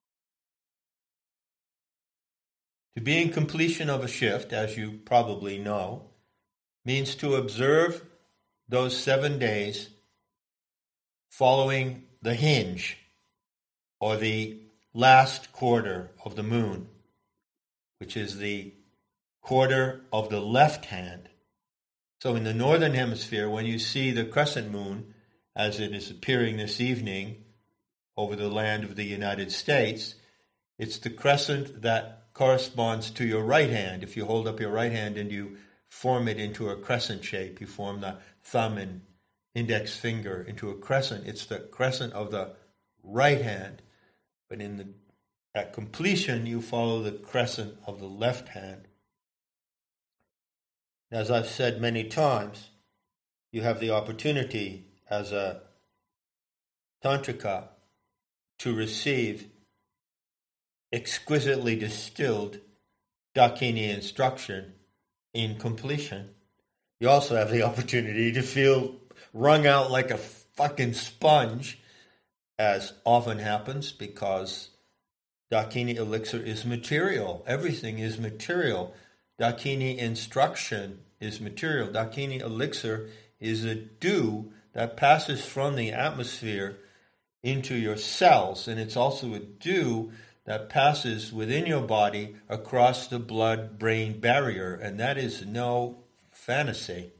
To be in completion of a shift, as you probably know, means to observe those seven days following the hinge or the last quarter of the moon, which is the quarter of the left hand. So in the northern hemisphere, when you see the crescent moon, as it is appearing this evening over the land of the United States, it's the crescent that corresponds to your right hand. If you hold up your right hand and you form it into a crescent shape, you form the thumb and index finger into a crescent, it's the crescent of the right hand. But in the at completion, you follow the crescent of the left hand. As I've said many times, you have the opportunity as a tantrika to receive exquisitely distilled Dakini instruction in completion. You also have the opportunity to feel wrung out like a fucking sponge, as often happens, because Dakini elixir is material. Everything is material. Dakini instruction is material. Dakini elixir is a dew that passes from the atmosphere into your cells, and it's also a dew that passes within your body across the blood-brain barrier, and that is no fantasy.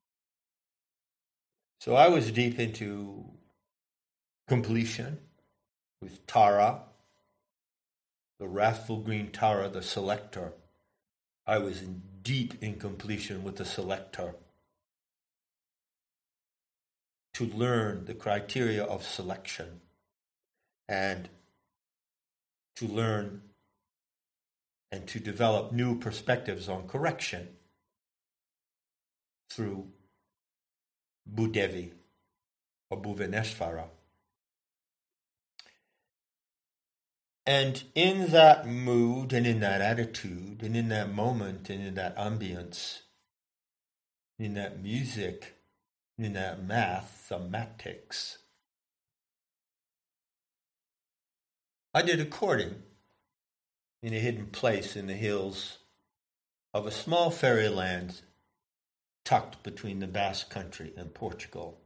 So I was deep into completion with Tara, the wrathful green Tara, the selector. I was in deep in completion with the selector to learn the criteria of selection and to learn and to develop new perspectives on correction through Bhudevi or Bhuvaneshvara. And in that mood and in that attitude and in that moment and in that ambience, in that music, in that mathematics, I did a courting in a hidden place in the hills of a small fairyland tucked between the Basque Country and Portugal.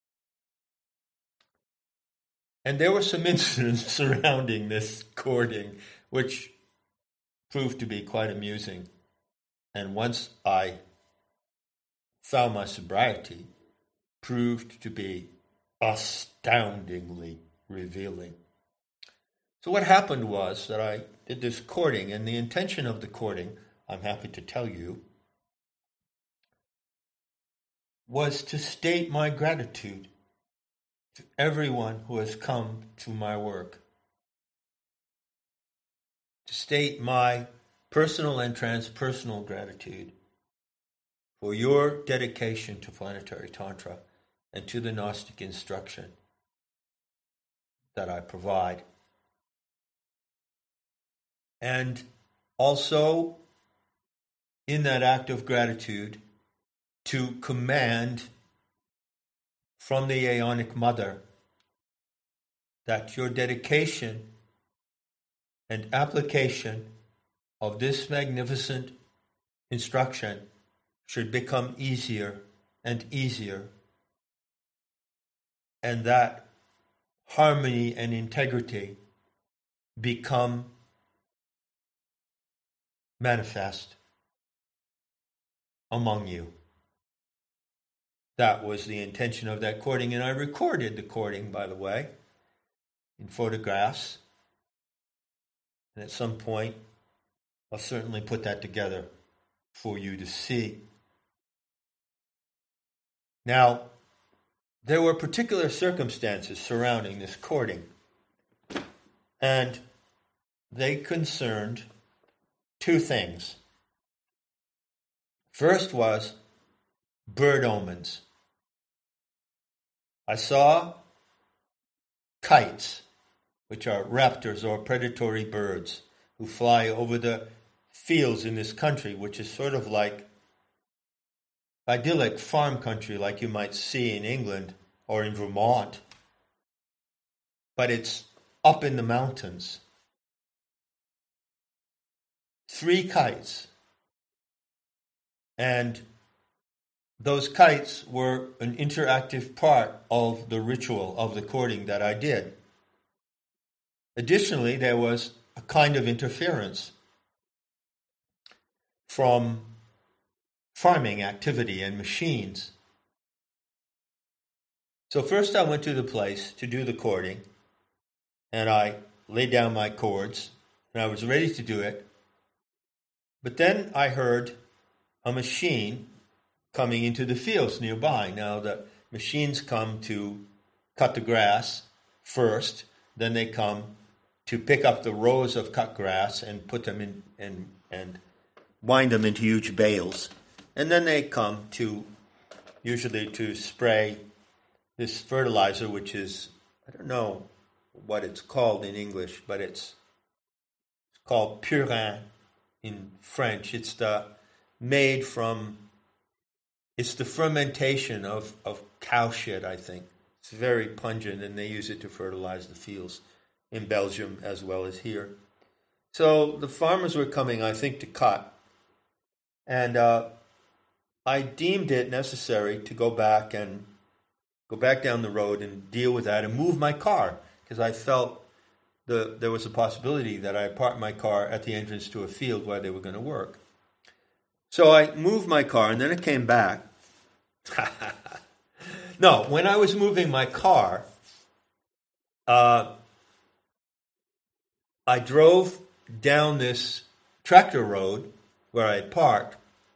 And there were some incidents surrounding this courting which proved to be quite amusing. And once I found my sobriety, proved to be astoundingly revealing. So what happened was that I did this courting, and the intention of the courting, I'm happy to tell you, was to state my gratitude to everyone who has come to my work, to state my personal and transpersonal gratitude for your dedication to planetary Tantra and to the Gnostic instruction that I provide. And also, in that act of gratitude, to command from the Aeonic Mother that your dedication and application of this magnificent instruction should become easier and easier, and that harmony and integrity become manifest among you. That was the intention of that courting, and I recorded the courting, by the way, in photographs. And at some point, I'll certainly put that together for you to see. Now, there were particular circumstances surrounding this courting, and they concerned two things. First was bird omens. I saw kites, which are raptors or predatory birds, who fly over the fields in this country, which is sort of like idyllic farm country like you might see in England or in Vermont. But it's up in the mountains. Three kites. And those kites were an interactive part of the ritual of the courting that I did. Additionally, there was a kind of interference from farming activity and machines. So first I went to the place to do the courting, and I laid down my cords, and I was ready to do it. But then I heard a machine coming into the fields nearby. Now the machines come to cut the grass first, then they come to pick up the rows of cut grass and put them in and and wind them into huge bales. And then they come to, usually to spray this fertilizer, which is, I don't know what it's called in English, but it's, it's called purin in French. It's the made from, it's the fermentation of, of cow shit, I think. It's very pungent, and they use it to fertilize the fields in Belgium as well as here. So the farmers were coming, I think, to cut. And uh, I deemed it necessary to go back and go back down the road and deal with that and move my car, because I felt the there was a possibility that I parked my car at the entrance to a field where they were going to work. So I moved my car, and then it came back. No, when I was moving my car, uh, I drove down this tractor road where I had parked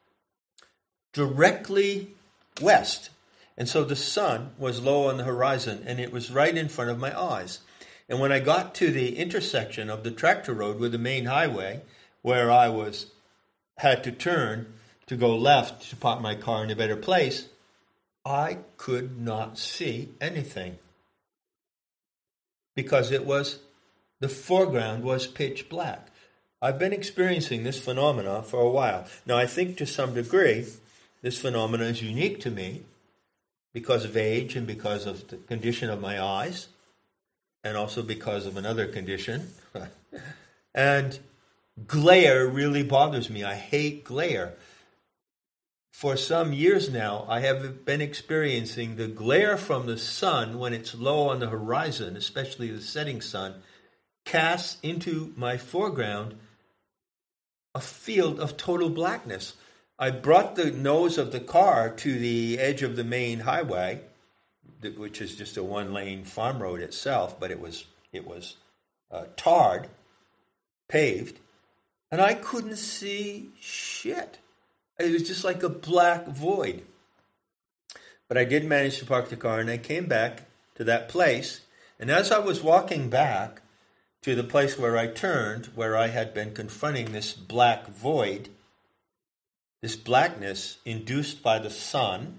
directly west. And so the sun was low on the horizon, and it was right in front of my eyes. And when I got to the intersection of the tractor road with the main highway, where I was had to turn to go left to park my car in a better place, I could not see anything. Because it was, the foreground was pitch black. I've been experiencing this phenomena for a while. Now, I think to some degree, this phenomena is unique to me because of age and because of the condition of my eyes, and also because of another condition. And glare really bothers me. I hate glare. For some years now, I have been experiencing the glare from the sun when it's low on the horizon, especially the setting sun, casts into my foreground a field of total blackness. I brought the nose of the car to the edge of the main highway, which is just a one-lane farm road itself, but it was it was uh, tarred, paved, and I couldn't see shit. It was just like a black void. But I did manage to park the car, and I came back to that place. And as I was walking back to the place where I turned, where I had been confronting this black void, this blackness induced by the sun,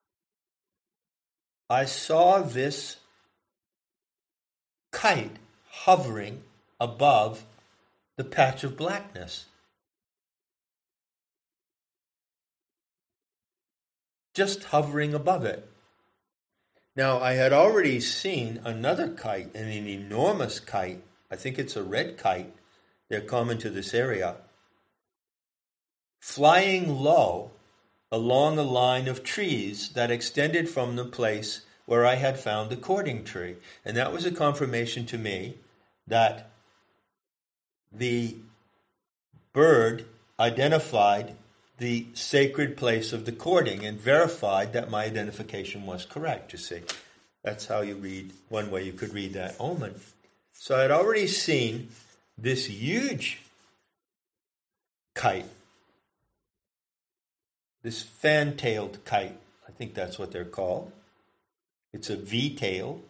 I saw this kite hovering above the patch of blackness. Just hovering above it. Now, I had already seen another kite, and an enormous kite. I think it's a red kite. They're common to this area. Flying low along a line of trees that extended from the place where I had found the courting tree. And that was a confirmation to me that the bird identified the sacred place of the courting and verified that my identification was correct, you see. That's how you read, one way you could read that omen. So I had already seen this huge kite, this fan-tailed kite. I think that's what they're called. It's a V-tail,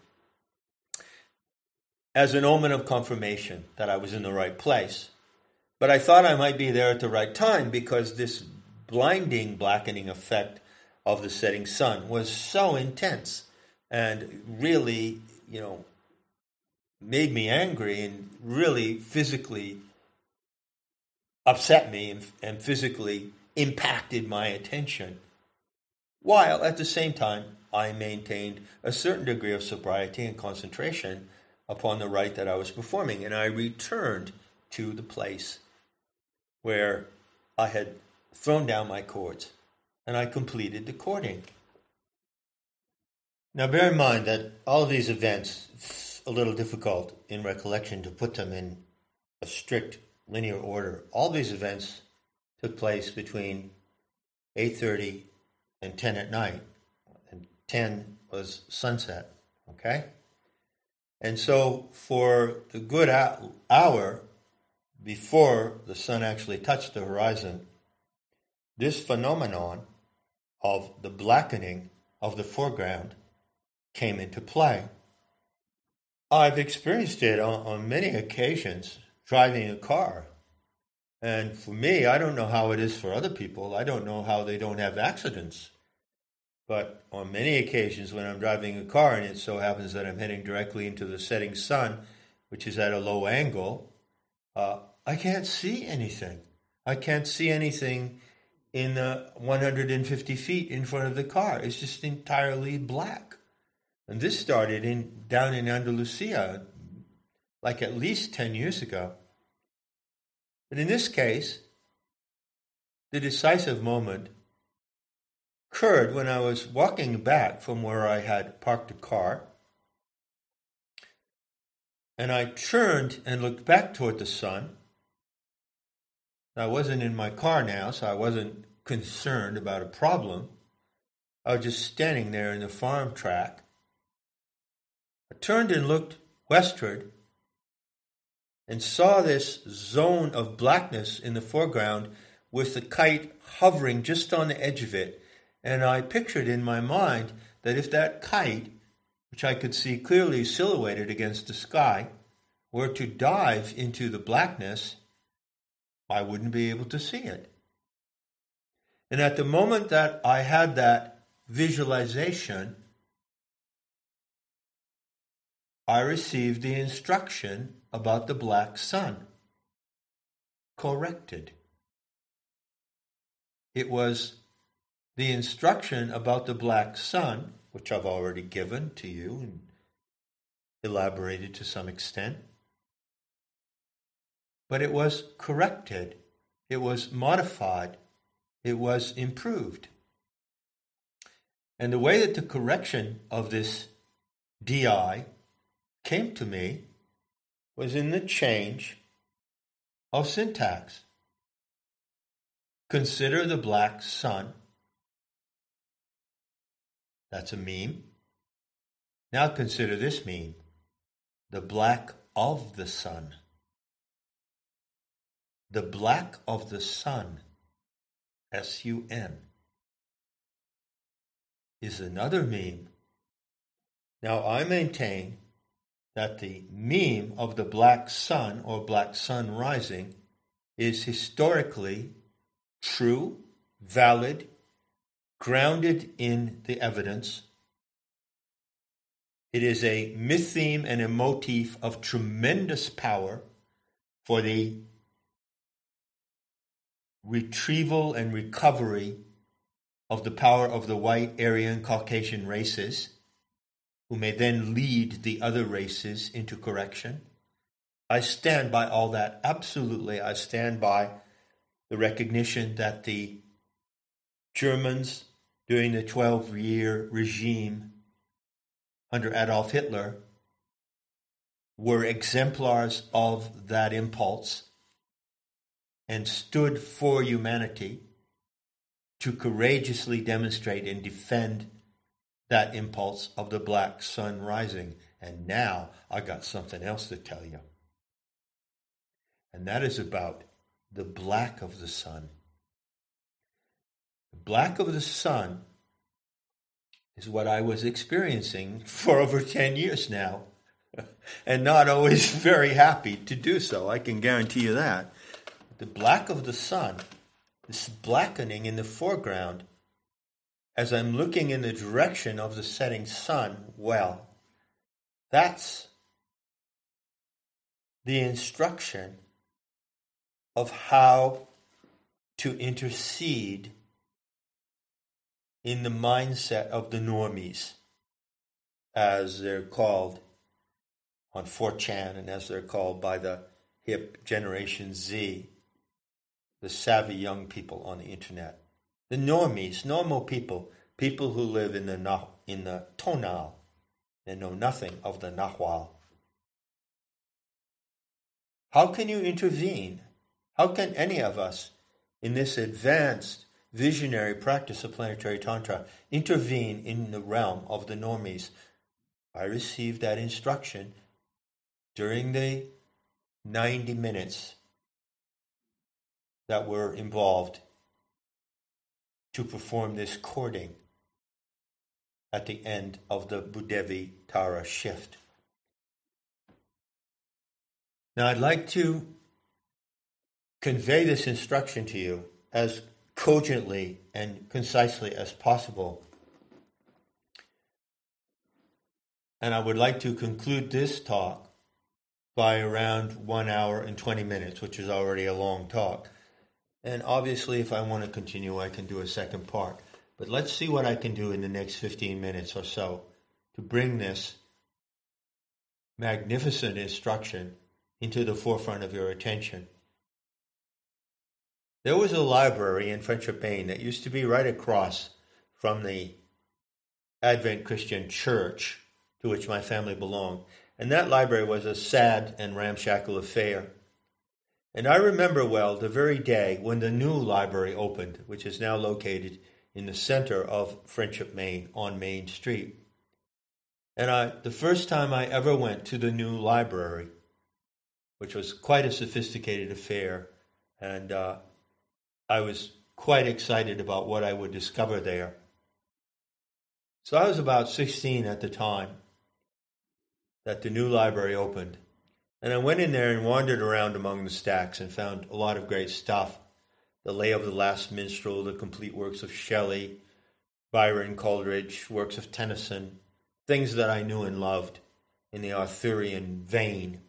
as an omen of confirmation that I was in the right place. But I thought I might be there at the right time because this blinding, blackening effect of the setting sun was so intense and really, you know, made me angry and really physically upset me and, and physically impacted my attention. While at the same time, I maintained a certain degree of sobriety and concentration upon the rite that I was performing. And I returned to the place where I had thrown down my cords, and I completed the courting. Now bear in mind that all of these events, it's a little difficult in recollection to put them in a strict linear order. All these events took place between eight thirty and ten at night, and ten was sunset, okay? And so for the good hour before the sun actually touched the horizon, this phenomenon of the blackening of the foreground came into play. I've experienced it on, on many occasions driving a car. And for me, I don't know how it is for other people. I don't know how they don't have accidents. But on many occasions when I'm driving a car and it so happens that I'm heading directly into the setting sun, which is at a low angle, uh, I can't see anything. I can't see anything in the one hundred fifty feet in front of the car. It's just entirely black. And this started in down in Andalusia, like at least ten years ago. But in this case, the decisive moment occurred when I was walking back from where I had parked the car, and I turned and looked back toward the sun. I wasn't in my car now, so I wasn't concerned about a problem. I was just standing there in the farm track. I turned and looked westward and saw this zone of blackness in the foreground with the kite hovering just on the edge of it. And I pictured in my mind that if that kite, which I could see clearly silhouetted against the sky, were to dive into the blackness, I wouldn't be able to see it. And at the moment that I had that visualization, I received the instruction about the black sun, corrected. It was the instruction about the black sun, which I've already given to you and elaborated to some extent, but it was corrected, it was modified, it was improved. And the way that the correction of this D I came to me was in the change of syntax. Consider the black sun. That's a meme. Now consider this meme. The black of the sun. The black of the sun, S U N, is another meme. Now I maintain that the meme of the black sun or black sun rising is historically true, valid, grounded in the evidence. It is a myth theme and a motif of tremendous power for the retrieval and recovery of the power of the white, Aryan, Caucasian races who may then lead the other races into correction. I stand by all that. Absolutely, I stand by the recognition that the Germans during the twelve-year regime under Adolf Hitler were exemplars of that impulse and stood for humanity to courageously demonstrate and defend that impulse of the black sun rising. And now I got something else to tell you. And that is about the black of the sun. The black of the sun is what I was experiencing for over ten years now, and not always very happy to do so, I can guarantee you that. The black of the sun, this blackening in the foreground, as I'm looking in the direction of the setting sun, well, that's the instruction of how to intercede in the mindset of the normies, as they're called on four chan and as they're called by the hip Generation Z, the savvy young people on the internet. The normies, normal people, people who live in the in the tonal and know nothing of the Nahual. How can you intervene? How can any of us in this advanced visionary practice of planetary tantra intervene in the realm of the normies? I received that instruction during the ninety minutes that were involved to perform this cording at the end of the Bhudevi Tara shift. Now I'd like to convey this instruction to you as cogently and concisely as possible. And I would like to conclude this talk by around one hour and twenty minutes, which is already a long talk. And obviously, if I want to continue, I can do a second part. But let's see what I can do in the next fifteen minutes or so to bring this magnificent instruction into the forefront of your attention. There was a library in Friendship, Maine that used to be right across from the Advent Christian Church to which my family belonged. And that library was a sad and ramshackle affair. And I remember well the very day when the new library opened, which is now located in the center of Friendship, Maine, on Main Street. And I, the first time I ever went to the new library, which was quite a sophisticated affair, and uh, I was quite excited about what I would discover there. So I was about sixteen at the time that the new library opened. And I went in there and wandered around among the stacks and found a lot of great stuff. The Lay of the Last Minstrel, the complete works of Shelley, Byron Coleridge, works of Tennyson, things that I knew and loved in the Arthurian vein.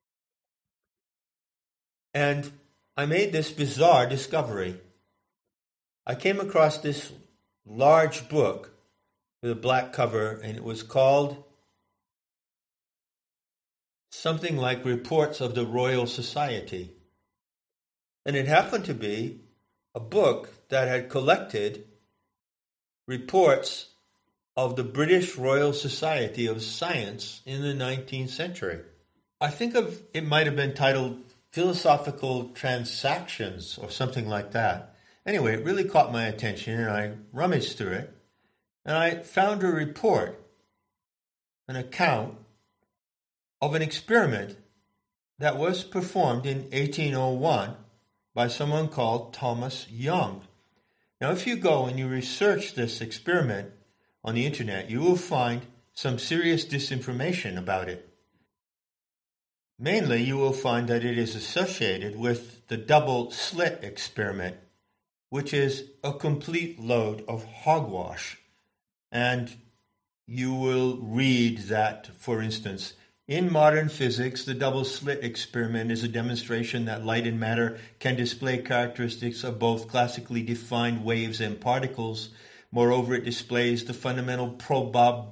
And I made this bizarre discovery. I came across this large book with a black cover, and it was called something like Reports of the Royal Society. And it happened to be a book that had collected reports of the British Royal Society of Science in the nineteenth century. I think of it might have been titled Philosophical Transactions or something like that. Anyway, it really caught my attention, and I rummaged through it, and I found a report, an account of an experiment that was performed in eighteen oh one by someone called Thomas Young. Now, if you go and you research this experiment on the internet, you will find some serious disinformation about it. Mainly, you will find that it is associated with the double slit experiment, which is a complete load of hogwash. And you will read that, for instance, in modern physics, the double slit experiment is a demonstration that light and matter can display characteristics of both classically defined waves and particles. Moreover, it displays the fundamental proba-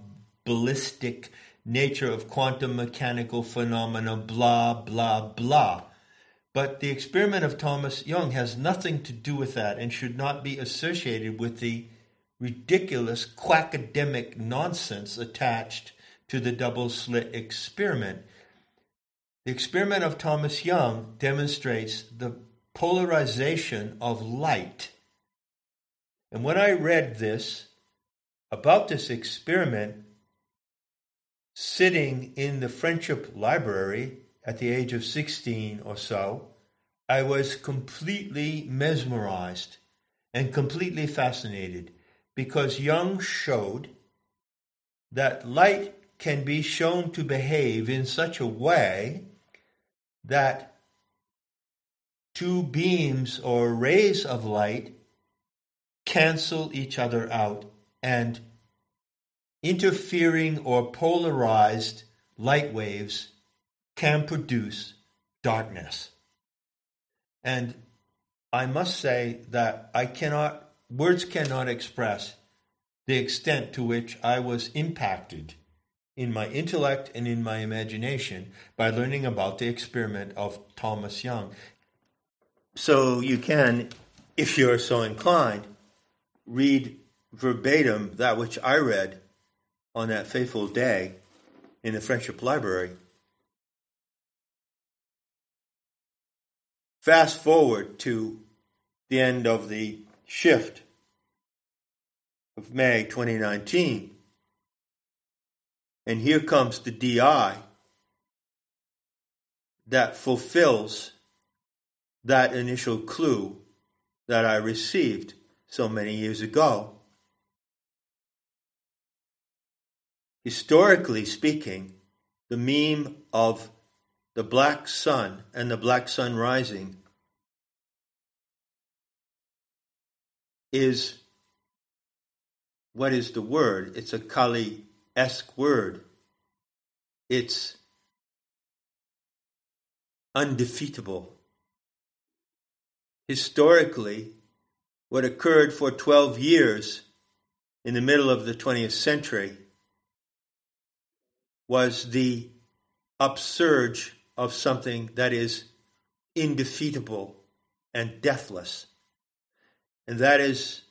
probabilistic nature of quantum mechanical phenomena, blah, blah, blah. But the experiment of Thomas Young has nothing to do with that and should not be associated with the ridiculous quackademic nonsense attached to the double-slit experiment. The experiment of Thomas Young demonstrates the polarization of light. And when I read this, about this experiment, sitting in the Friendship Library at the age of sixteen or so, I was completely mesmerized and completely fascinated because Young showed that light can be shown to behave in such a way that two beams or rays of light cancel each other out, and interfering or polarized light waves can produce darkness. And I must say that I cannot, words cannot express the extent to which I was impacted in my intellect and in my imagination by learning about the experiment of Thomas Young. So you can, if you're so inclined, read verbatim that which I read on that fateful day in the Friendship Library. Fast forward to the end of the shift of May twenty nineteen, and here comes the D I that fulfills that initial clue that I received so many years ago. Historically speaking, the meme of the black sun and the black sun rising is, what is the word? It's a Kali-esque word. It's undefeatable. Historically, what occurred for twelve years in the middle of the twentieth century was the upsurge of something that is indefeatable and deathless. And that is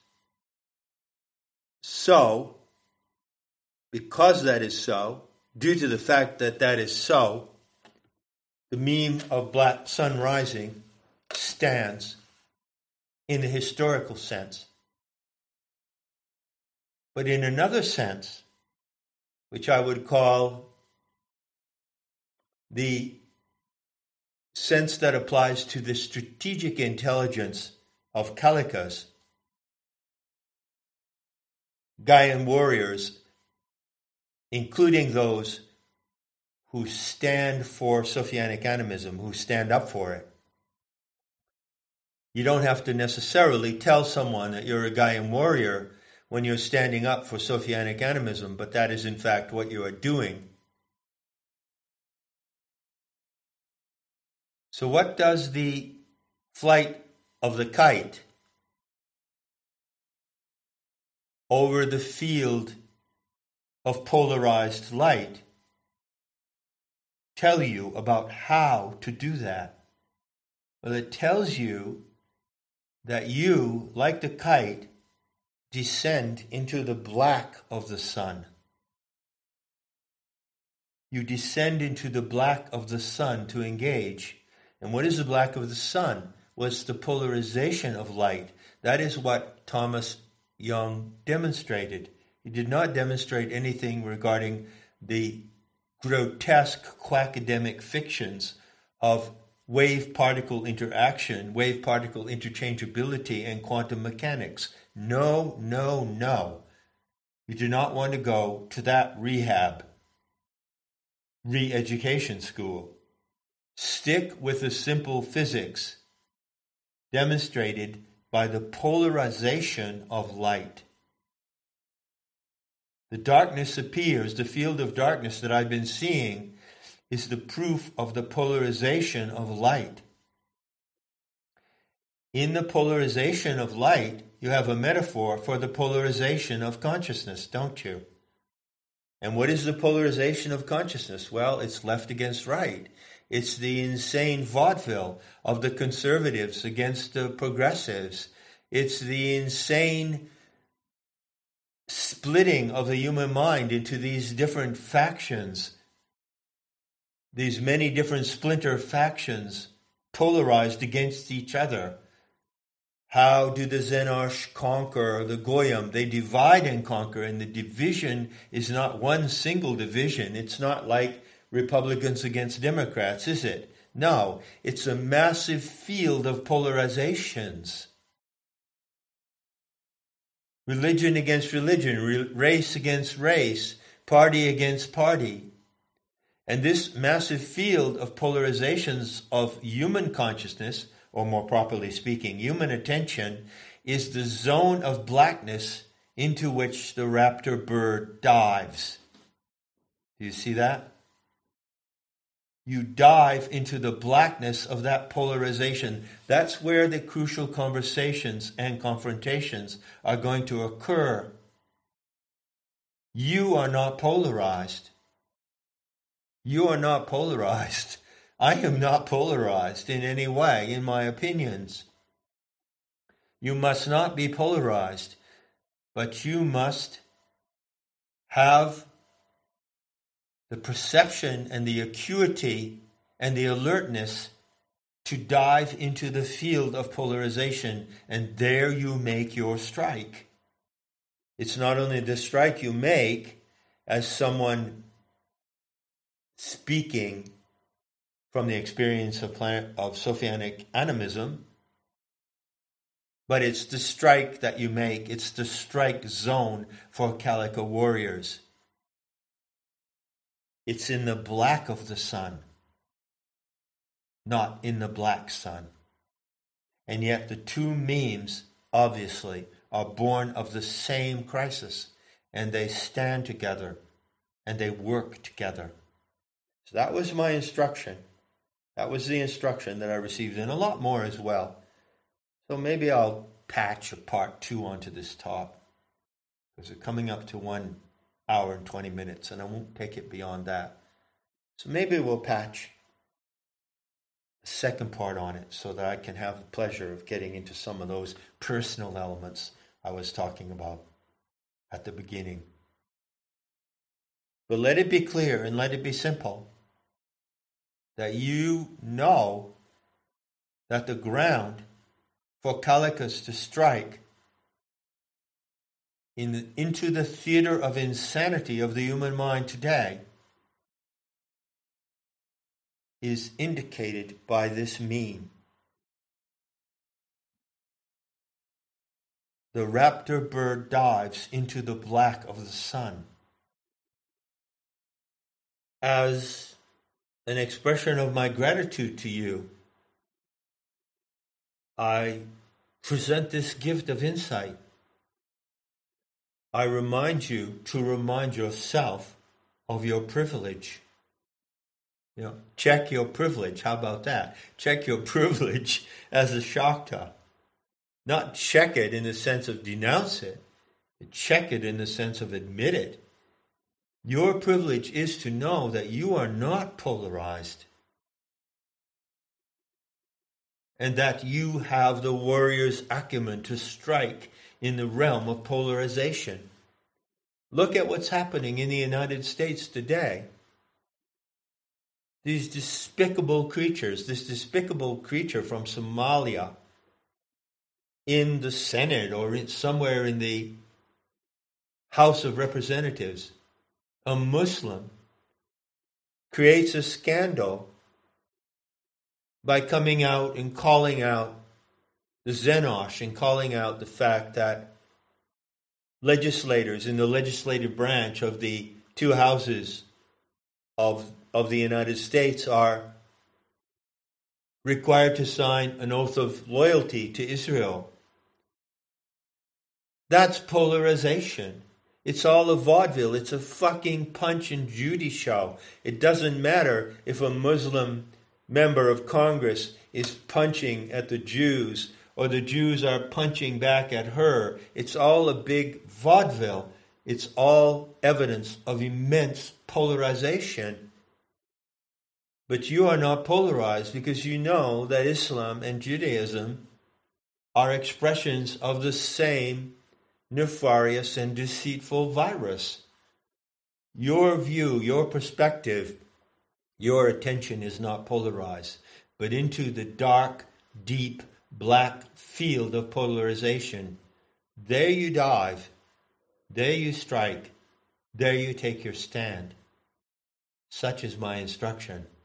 so, because that is so, due to the fact that that is so, the meme of black sun rising stands in the historical sense. But in another sense, which I would call the sense that applies to the strategic intelligence of Kalikas, Gaian warriors, including those who stand for Sophianic animism, who stand up for it. You don't have to necessarily tell someone that you're a Gaian warrior when you're standing up for Sophianic animism, but that is in fact what you are doing. So what does the flight of the kite over the field of polarized light tell you about how to do that? Well, it tells you that you, like the kite, descend into the black of the sun. You descend into the black of the sun to engage. And what is the black of the sun? Was the polarization of light. That is what Thomas Young demonstrated. He did not demonstrate anything regarding the grotesque quackademic fictions of wave-particle interaction, wave-particle interchangeability, and quantum mechanics. No, no, no. You do not want to go to that rehab, re-education school. Stick with the simple physics demonstrated by the polarization of light. The darkness appears, the field of darkness that I've been seeing is the proof of the polarization of light. In the polarization of light, you have a metaphor for the polarization of consciousness, don't you? And what is the polarization of consciousness? Well, it's left against right. It's the insane vaudeville of the conservatives against the progressives. It's the insane splitting of the human mind into these different factions, these many different splinter factions polarized against each other. How do the Zenosh conquer the Goyim? They divide and conquer, and the division is not one single division. It's not like Republicans against Democrats, is it? No, it's a massive field of polarizations. Religion against religion, race against race, party against party. And this massive field of polarizations of human consciousness, or more properly speaking, human attention, is the zone of blackness into which the raptor bird dives. Do you see that? You dive into the blackness of that polarization. That's where the crucial conversations and confrontations are going to occur. You are not polarized. You are not polarized. I am not polarized in any way in my opinions. You must not be polarized, but you must have the perception and the acuity and the alertness to dive into the field of polarization, and there you make your strike. It's not only the strike you make as someone speaking from the experience of, plan- of Sophianic animism, but it's the strike that you make. It's the strike zone for Calico warriors. It's in the black of the sun, not in the black sun. And yet the two memes, obviously, are born of the same crisis, and they stand together, and they work together. So that was my instruction. That was the instruction that I received, and a lot more as well. So maybe I'll patch a part two onto this talk, because we're coming up to one hour and twenty minutes, and I won't take it beyond that. So maybe we'll patch a second part on it so that I can have the pleasure of getting into some of those personal elements I was talking about at the beginning. But let it be clear and let it be simple that you know that the ground for Calicus to strike in the, into the theater of insanity of the human mind today is indicated by this meme. The raptor bird dives into the black of the sun. As an expression of my gratitude to you, I present this gift of insight. I remind you to remind yourself of your privilege. You know, check your privilege. How about that? Check your privilege as a Shakta. Not check it in the sense of denounce it. Check it in the sense of admit it. Your privilege is to know that you are not polarized, and that you have the warrior's acumen to strike in the realm of polarization. Look at what's happening in the United States today. These despicable creatures, this despicable creature from Somalia in the Senate or in, somewhere in the House of Representatives, a Muslim, creates a scandal by coming out and calling out the Zenosh and calling out the fact that legislators in the legislative branch of the two houses of, of the United States are required to sign an oath of loyalty to Israel. That's polarization. It's all a vaudeville. It's a fucking Punch and Judy show. It doesn't matter if a Muslim member of Congress is punching at the Jews or the Jews are punching back at her. It's all a big vaudeville. It's all evidence of immense polarization. But you are not polarized because you know that Islam and Judaism are expressions of the same nefarious and deceitful virus. Your view, your perspective, your attention is not polarized, but into the dark, deep, black field of polarization. There you dive, there you strike, there you take your stand. Such is my instruction.